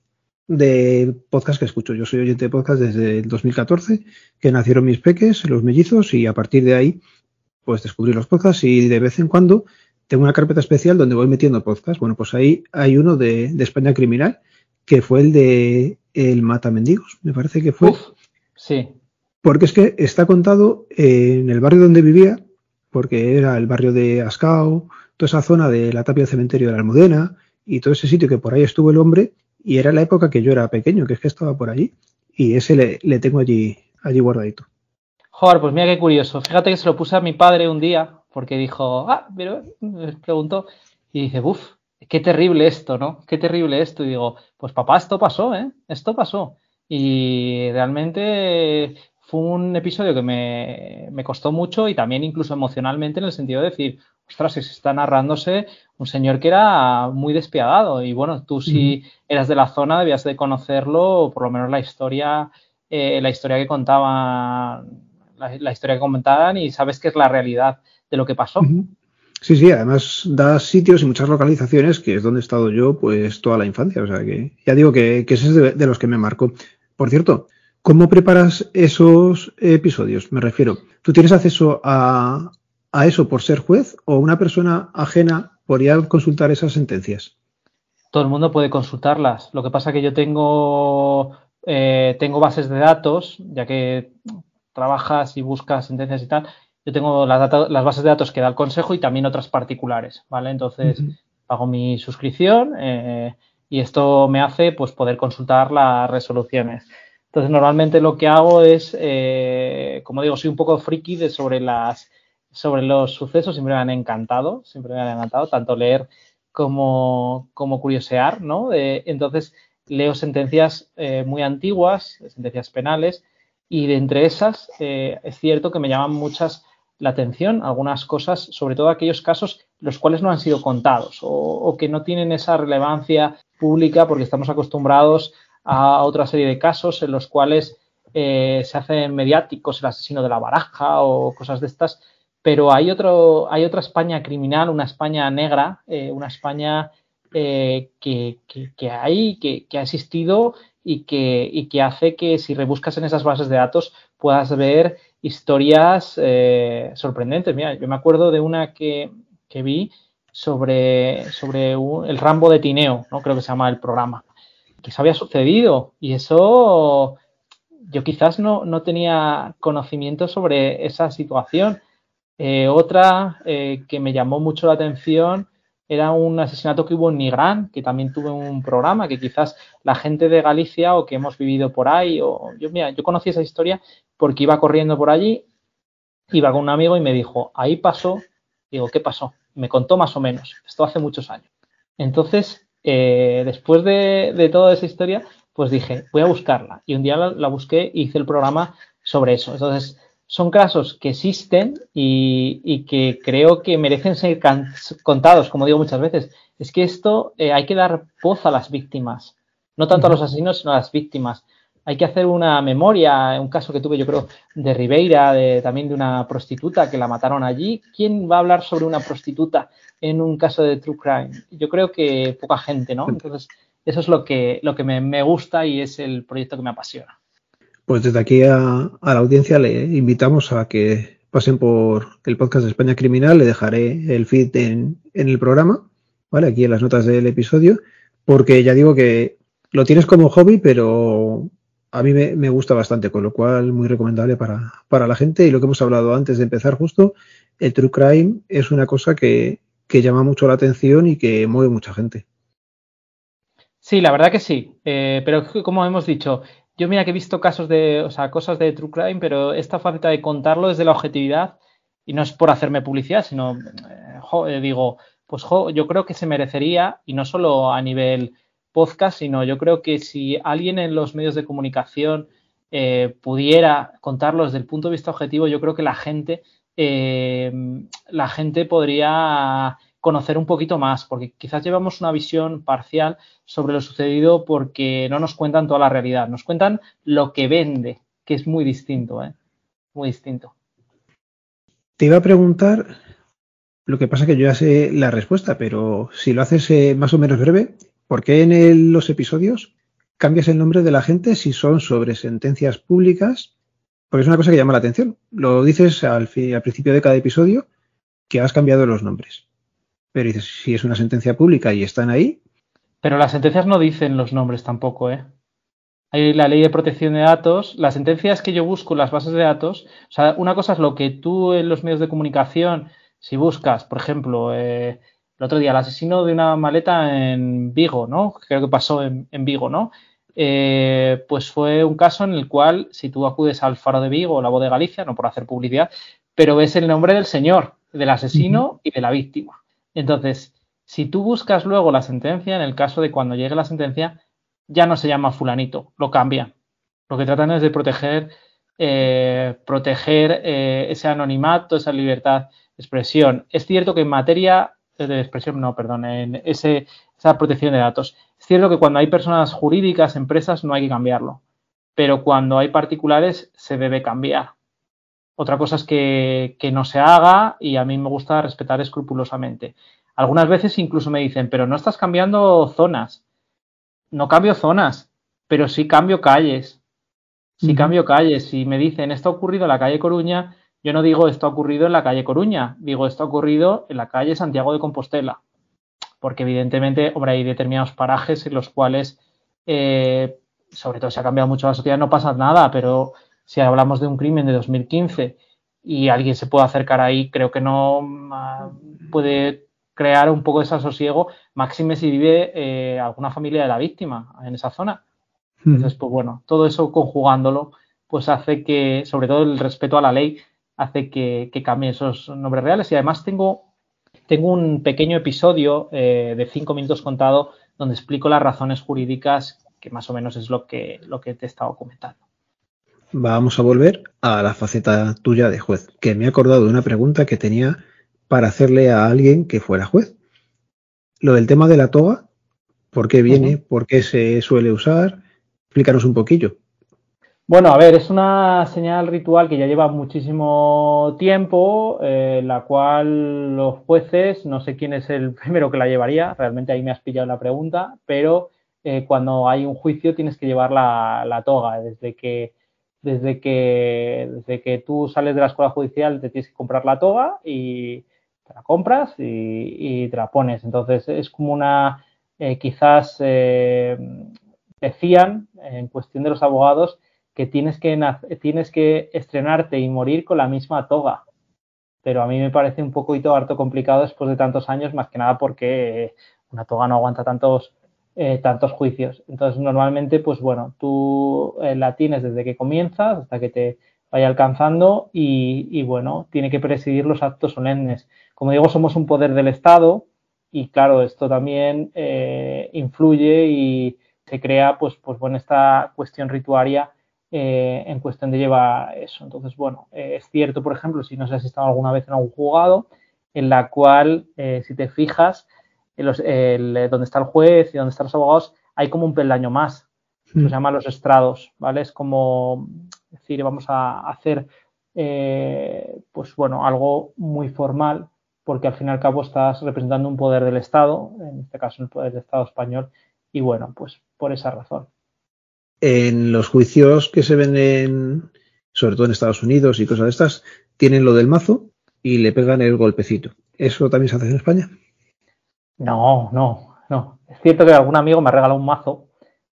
A: de podcast que escucho. Yo soy oyente de podcast desde el dos mil catorce, que nacieron mis peques, los mellizos, y a partir de ahí pues descubrí los podcasts y de vez en cuando tengo una carpeta especial donde voy metiendo podcasts. Bueno, pues ahí hay uno de, de España Criminal, que fue el de El Matamendigos, me parece que fue.
B: Uf, sí.
A: Porque es que está contado en el barrio donde vivía, porque era el barrio de Ascao, toda esa zona de la Tapia del Cementerio de la Almudena y todo ese sitio que por ahí estuvo el hombre, y era la época que yo era pequeño, que es que estaba por allí, y ese le, le tengo allí, allí guardadito.
B: Joder, pues mira qué curioso. Fíjate que se lo puse a mi padre un día porque dijo, ah, pero me preguntó y dice, uff, qué terrible esto, ¿no? Qué terrible esto. Y digo, pues papá, esto pasó, ¿eh? Esto pasó. Y realmente fue un episodio que me, me costó mucho y también incluso emocionalmente en el sentido de decir, ostras, se está narrándose un señor que era muy despiadado. Y bueno, tú
A: Ujú.
B: si eras de la zona debías de conocerlo, o por lo menos la historia, eh, la historia que contaban la, la historia que comentaban y sabes que es la realidad de lo que pasó.
A: Ujú. Sí, sí, además da sitios y muchas localizaciones que es donde he estado yo pues toda la infancia. O sea que ya digo que, que ese es de, de los que me marcó. Por cierto, ¿cómo preparas esos episodios? Me refiero, ¿tú tienes acceso a, a eso por ser juez o una persona ajena podría consultar esas sentencias?
B: Todo el mundo puede consultarlas. Lo que pasa que yo tengo, eh, tengo bases de datos, ya que trabajas y buscas sentencias y tal. Yo tengo las, data, las bases de datos que da el Consejo y también otras particulares, ¿vale? Entonces,
A: Ujú.
B: pago mi suscripción eh, y esto me hace pues poder consultar las resoluciones. Entonces, normalmente lo que hago es, eh, como digo, soy un poco friki de sobre las sobre los sucesos, siempre me han encantado, siempre me han encantado, tanto leer como, como curiosear, ¿no? Eh, entonces, leo sentencias eh, muy antiguas, sentencias penales, y de entre esas eh, es cierto que me llaman muchas la atención algunas cosas, sobre todo aquellos casos los cuales no han sido contados o, o que no tienen esa relevancia pública porque estamos acostumbrados a otra serie de casos en los cuales eh, se hacen mediáticos el asesino de la baraja o cosas de estas, pero hay, otro, hay otra España criminal, una España negra, eh, una España eh, que, que, que, hay, que, que ha existido y que, y que hace que si rebuscas en esas bases de datos puedas ver historias eh, sorprendentes. Mira, yo me acuerdo de una que, que vi sobre, sobre un, el Rambo de Tineo, ¿no? Creo que se llama el programa, que eso había sucedido y eso yo quizás no, no tenía conocimiento sobre esa situación. Eh, otra eh, que me llamó mucho la atención era un asesinato que hubo en Nigrán, que también tuve un programa que quizás la gente de Galicia o que hemos vivido por ahí, o yo, mira, yo conocí esa historia porque iba corriendo por allí, iba con un amigo y me dijo, ahí pasó, digo, ¿qué pasó? Me contó más o menos, esto hace muchos años. Entonces, eh, después de, de toda esa historia, pues dije, voy a buscarla. Y un día la, la busqué y hice el programa sobre eso. Entonces, son casos que existen y, y que creo que merecen ser can contados, como digo muchas veces. Es que esto eh, hay que dar voz a las víctimas, no tanto a los
A: Ujú.
B: asesinos, sino a las víctimas. Hay que hacer una memoria, un caso que tuve yo creo de Ribeira, de, también de una prostituta que la mataron allí. ¿Quién va a hablar sobre una prostituta en un caso de true crime? Yo creo que poca gente, ¿no? Entonces, eso es lo que, lo que me, me gusta y es el proyecto que me apasiona.
A: Pues desde aquí a, a la audiencia le invitamos a que pasen por el podcast de España Criminal, le dejaré el feed en, en el programa, ¿vale? Aquí en las notas del episodio, porque ya digo que lo tienes como hobby, pero a mí me, me gusta bastante, con lo cual muy recomendable para, para la gente. Y lo que hemos hablado antes de empezar justo, el true crime es una cosa que, que llama mucho la atención y que mueve mucha gente.
B: Sí, la verdad que sí. Eh, pero como hemos dicho, yo mira que he visto casos de, o sea, cosas de true crime, pero esta falta de contarlo desde la objetividad, y no es por hacerme publicidad, sino, eh, jo, eh, digo, pues jo, yo creo que se merecería, y no solo a nivel podcast, sino yo creo que si alguien en los medios de comunicación eh, pudiera contarlo desde el punto de vista objetivo, yo creo que la gente, eh, la gente podría conocer un poquito más, porque quizás llevamos una visión parcial sobre lo sucedido porque no nos cuentan toda la realidad, nos cuentan lo que vende, que es muy distinto, ¿eh? Muy distinto.
A: Te iba a preguntar. Lo que pasa es que yo ya sé la respuesta, pero si lo haces eh, más o menos breve, ¿por qué en el- los episodios cambias el nombre de la gente si son sobre sentencias públicas? Porque es una cosa que llama la atención. Lo dices al, fi- al principio de cada episodio que has cambiado los nombres. Pero dices, si es una sentencia pública y están ahí,
B: Pero las sentencias no dicen los nombres tampoco, ¿eh? Hay la ley de protección de datos, las sentencias que yo busco en las bases de datos, o sea, una cosa es lo que tú en los medios de comunicación, si buscas, por ejemplo, eh, el otro día, el asesino de una maleta en Vigo, ¿no? Creo que pasó en, en Vigo, ¿no? eh, pues fue un caso en el cual, si tú acudes al Faro de Vigo o La Voz de Galicia, no por hacer publicidad, pero ves el nombre del señor, del asesino uh-huh. y de la víctima. Entonces, si tú buscas luego la sentencia, en el caso de cuando llegue la sentencia, ya no se llama fulanito, lo cambian. Lo que tratan es de proteger, eh, proteger eh, ese anonimato, esa libertad de expresión. Es cierto que en materia de expresión, no, perdón, en ese, esa protección de datos. Es cierto que cuando hay personas jurídicas, empresas, no hay que cambiarlo, pero cuando hay particulares se debe cambiar. Otra cosa es que, que no se haga y a mí me gusta respetar escrupulosamente. Algunas veces incluso me dicen, pero no estás cambiando zonas. No cambio zonas, pero sí cambio calles. Sí uh-huh. cambio calles. Si me dicen, esto ha ocurrido en la calle Coruña, yo no digo esto ha ocurrido en la calle Coruña, digo esto ha ocurrido en la calle Santiago de Compostela. Porque evidentemente, hombre, hay determinados parajes en los cuales, eh, sobre todo si ha cambiado mucho la sociedad, no pasa nada, pero si hablamos de un crimen de dos mil quince y alguien se puede acercar ahí, creo que no uh, puede crear un poco de desasosiego, máxime si vive eh, alguna familia de la víctima en esa zona. Entonces, pues bueno, todo eso conjugándolo, pues hace que, sobre todo el respeto a la ley, hace que, que cambien esos nombres reales. Y además tengo, tengo un pequeño episodio eh, de cinco minutos contado donde explico las razones jurídicas, que más o menos es lo que, lo que te he estado comentando.
A: Vamos a volver a la faceta tuya de juez, que me he acordado de una pregunta que tenía para hacerle a alguien que fuera juez. Lo del tema de la toga, ¿por qué viene? Uh-huh. ¿Por qué se suele usar? Explícanos un poquillo.
B: Bueno, a ver, es una señal ritual que ya lleva muchísimo tiempo, eh, la cual los jueces, no sé quién es el primero que la llevaría, realmente ahí me has pillado la pregunta, pero eh, cuando hay un juicio tienes que llevar la, la toga, desde que, desde, que, desde que tú sales de la escuela judicial te tienes que comprar la toga y te la compras y, y te la pones. Entonces es como una, eh, quizás eh, decían en cuestión de los abogados, que tienes que, tienes que estrenarte y morir con la misma toga. Pero a mí me parece un poquito harto complicado después de tantos años, más que nada porque una toga no aguanta tantos, eh, tantos juicios. Entonces, normalmente, pues bueno, tú eh, la tienes desde que comienzas hasta que te vaya alcanzando y, y, bueno, tiene que presidir los actos solemnes. Como digo, somos un poder del Estado y, claro, esto también eh, influye y se crea, pues, pues bueno, esta cuestión rituaria Eh, en cuestión de llevar eso. Entonces, bueno, eh, es cierto, por ejemplo, si no sé si has estado alguna vez en algún juzgado, en la cual, eh, si te fijas, en los, el, donde está el juez y donde están los abogados, hay como un peldaño más. Eso se llama los estrados, ¿vale? Es como decir, vamos a hacer, eh, pues bueno, algo muy formal, porque al fin y al cabo estás representando un poder del Estado, en este caso el poder del Estado español, y bueno, pues por esa razón.
A: En los juicios que se ven en, sobre todo en Estados Unidos y cosas de estas, tienen lo del mazo y le pegan el golpecito. ¿Eso también se hace en España?
B: No, no, no. Es cierto que algún amigo me ha regalado un mazo,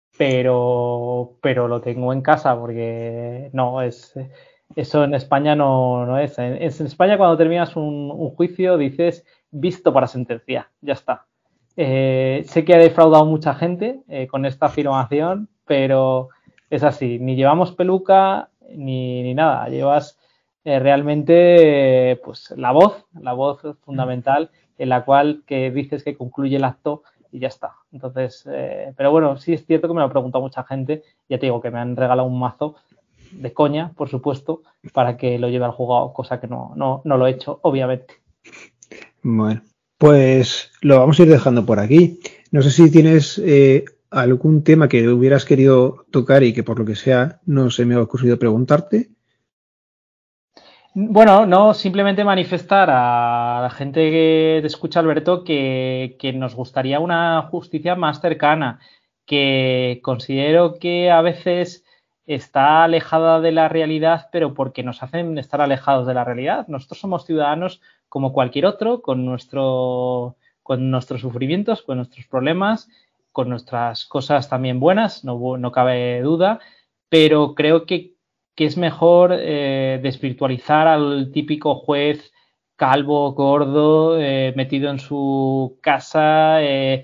B: pero, pero lo tengo en casa porque no, es eso en España no, no es. En, en España cuando terminas un, un juicio dices visto para sentencia, ya está. Eh, sé que ha defraudado mucha gente eh, con esta afirmación, pero es así, ni llevamos peluca ni, ni nada, llevas eh, realmente eh, pues la voz, la voz fundamental en la cual que dices que concluye el acto y ya está. Entonces, eh, pero bueno, sí es cierto que me lo ha preguntado mucha gente, ya te digo que me han regalado un mazo de coña, por supuesto, para que lo lleve al juzgado, cosa que no, no, no lo he hecho, obviamente.
A: Bueno, pues lo vamos a ir dejando por aquí. No sé si tienes eh, algún tema que hubieras querido tocar y que por lo que sea no se me ha ocurrido preguntarte.
B: Bueno, no, simplemente manifestar a la gente que te escucha, Alberto, que, que nos gustaría una justicia más cercana, que considero que a veces está alejada de la realidad, pero porque nos hacen estar alejados de la realidad. Nosotros somos ciudadanos como cualquier otro, con, nuestro, con nuestros sufrimientos, con nuestros problemas, con nuestras cosas también buenas, no, no cabe duda, pero creo que que es mejor eh, desvirtualizar al típico juez calvo, gordo, eh, metido en su casa, eh,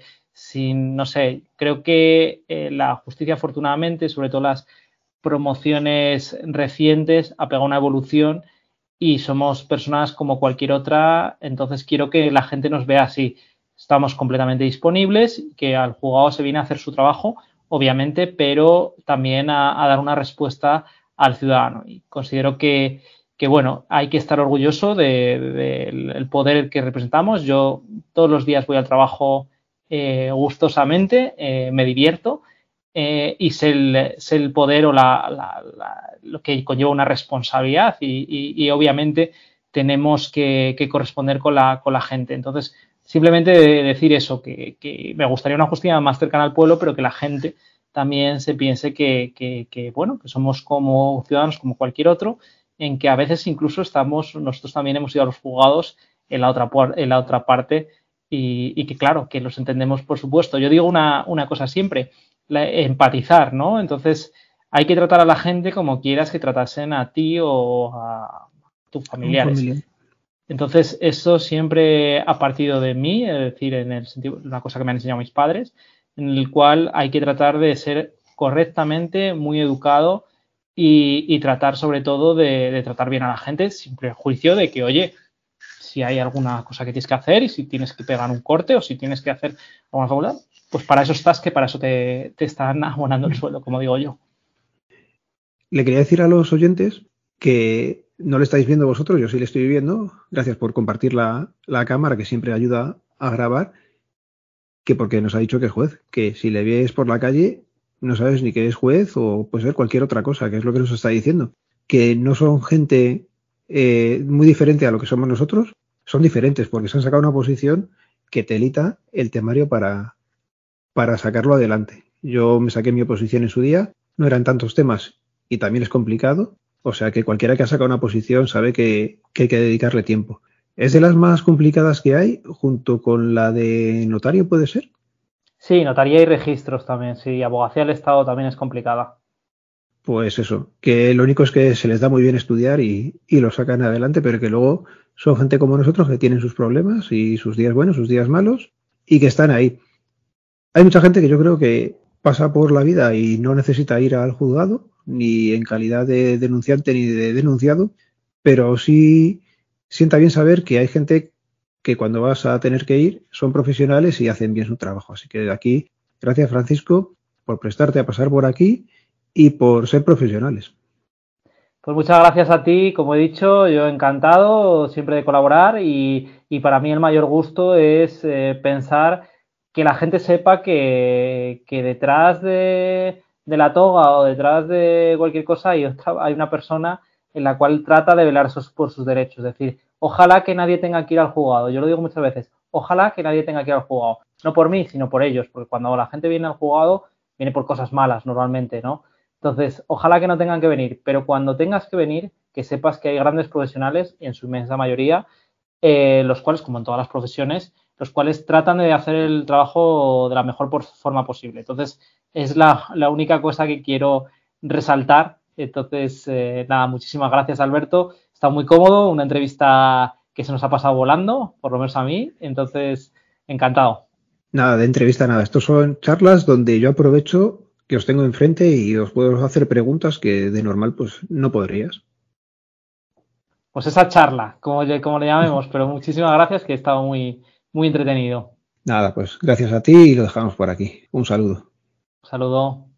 B: sin, no sé, creo que eh, la justicia, afortunadamente, sobre todo las promociones recientes, ha pegado una evolución y somos personas como cualquier otra, entonces quiero que la gente nos vea así. Estamos completamente disponibles, que al juzgado se viene a hacer su trabajo, obviamente, pero también a, a dar una respuesta al ciudadano. Y considero que, que bueno, hay que estar orgulloso del de, de poder que representamos. Yo todos los días voy al trabajo eh, gustosamente, eh, me divierto. Eh, y sé el, sé el poder o la, la, la, lo que conlleva una responsabilidad y, y, y obviamente tenemos que, que corresponder con la, con la gente. Entonces, simplemente decir eso, que, que me gustaría una justicia más cercana al pueblo, pero que la gente también se piense que, que, que, bueno, que somos como ciudadanos como cualquier otro, en que a veces incluso estamos, nosotros también hemos ido a los juzgados en la otra, en la otra parte y, y que claro, que los entendemos por supuesto. Yo digo una, una cosa siempre, la, empatizar, ¿no? Entonces hay que tratar a la gente como quieras que tratasen a ti o a tus familiares.
A: Familiar.
B: Entonces eso siempre ha partido de mí, es decir, en el sentido, una cosa que me han enseñado mis padres, en el cual hay que tratar de ser correctamente, muy educado y, y tratar sobre todo de, de tratar bien a la gente sin prejuicio de que, oye, si hay alguna cosa que tienes que hacer y si tienes que pegar un corte o si tienes que hacer alguna facultad, pues para eso estás, que para eso te, te están abonando el sueldo, como digo yo.
A: Le quería decir a los oyentes que no lo estáis viendo vosotros, yo sí le estoy viendo. Gracias por compartir la, la cámara, que siempre ayuda a grabar. Que porque nos ha dicho que es juez, que si le ves por la calle no sabes ni que es juez o puede ser cualquier otra cosa, que es lo que nos está diciendo. Que no son gente eh, muy diferente a lo que somos nosotros, son diferentes porque se han sacado una posición que telita el temario para, para sacarlo adelante. Yo me saqué mi oposición en su día, no eran tantos temas y también es complicado, o sea que cualquiera que ha sacado una posición sabe que, que hay que dedicarle tiempo. ¿Es de las más complicadas que hay, junto con la de notario, puede ser?
B: Sí, notaría y registros también, sí. Abogacía del Estado también es complicada.
A: Pues eso, que lo único es que se les da muy bien estudiar y, y lo sacan adelante, pero que luego son gente como nosotros que tienen sus problemas y sus días buenos, sus días malos, y que están ahí. Hay mucha gente que yo creo que pasa por la vida y no necesita ir al juzgado, ni en calidad de denunciante ni de denunciado, pero sí sienta bien saber que hay gente que cuando vas a tener que ir son profesionales y hacen bien su trabajo. Así que de aquí, gracias Francisco por prestarte a pasar por aquí y por ser profesionales.
B: Pues muchas gracias a ti, como he dicho, yo encantado siempre de colaborar y, y para mí el mayor gusto es eh, pensar que la gente sepa que, que detrás de, de la toga o detrás de cualquier cosa hay, otra, hay una persona en la cual trata de velar sus, por sus derechos. Es decir, ojalá que nadie tenga que ir al juzgado. Yo lo digo muchas veces, ojalá que nadie tenga que ir al juzgado. No por mí, sino por ellos, porque cuando la gente viene al juzgado, viene por cosas malas normalmente, ¿no? Entonces, ojalá que no tengan que venir, pero cuando tengas que venir, que sepas que hay grandes profesionales, y en su inmensa mayoría, eh, los cuales, como en todas las profesiones, los cuales tratan de hacer el trabajo de la mejor forma posible. Entonces, es la, la única cosa que quiero resaltar. Entonces, eh, nada, muchísimas gracias, Alberto. Está muy cómodo, una entrevista que se nos ha pasado volando, por lo menos a mí. Entonces, encantado.
A: Nada de entrevista, nada. Estos son charlas donde yo aprovecho que os tengo enfrente y os puedo hacer preguntas que de normal pues no podrías.
B: Pues esa charla, como le, como le llamemos, pero muchísimas gracias, que he estado muy, muy entretenido.
A: Nada, pues gracias a ti y lo dejamos por aquí. Un saludo.
B: Un saludo.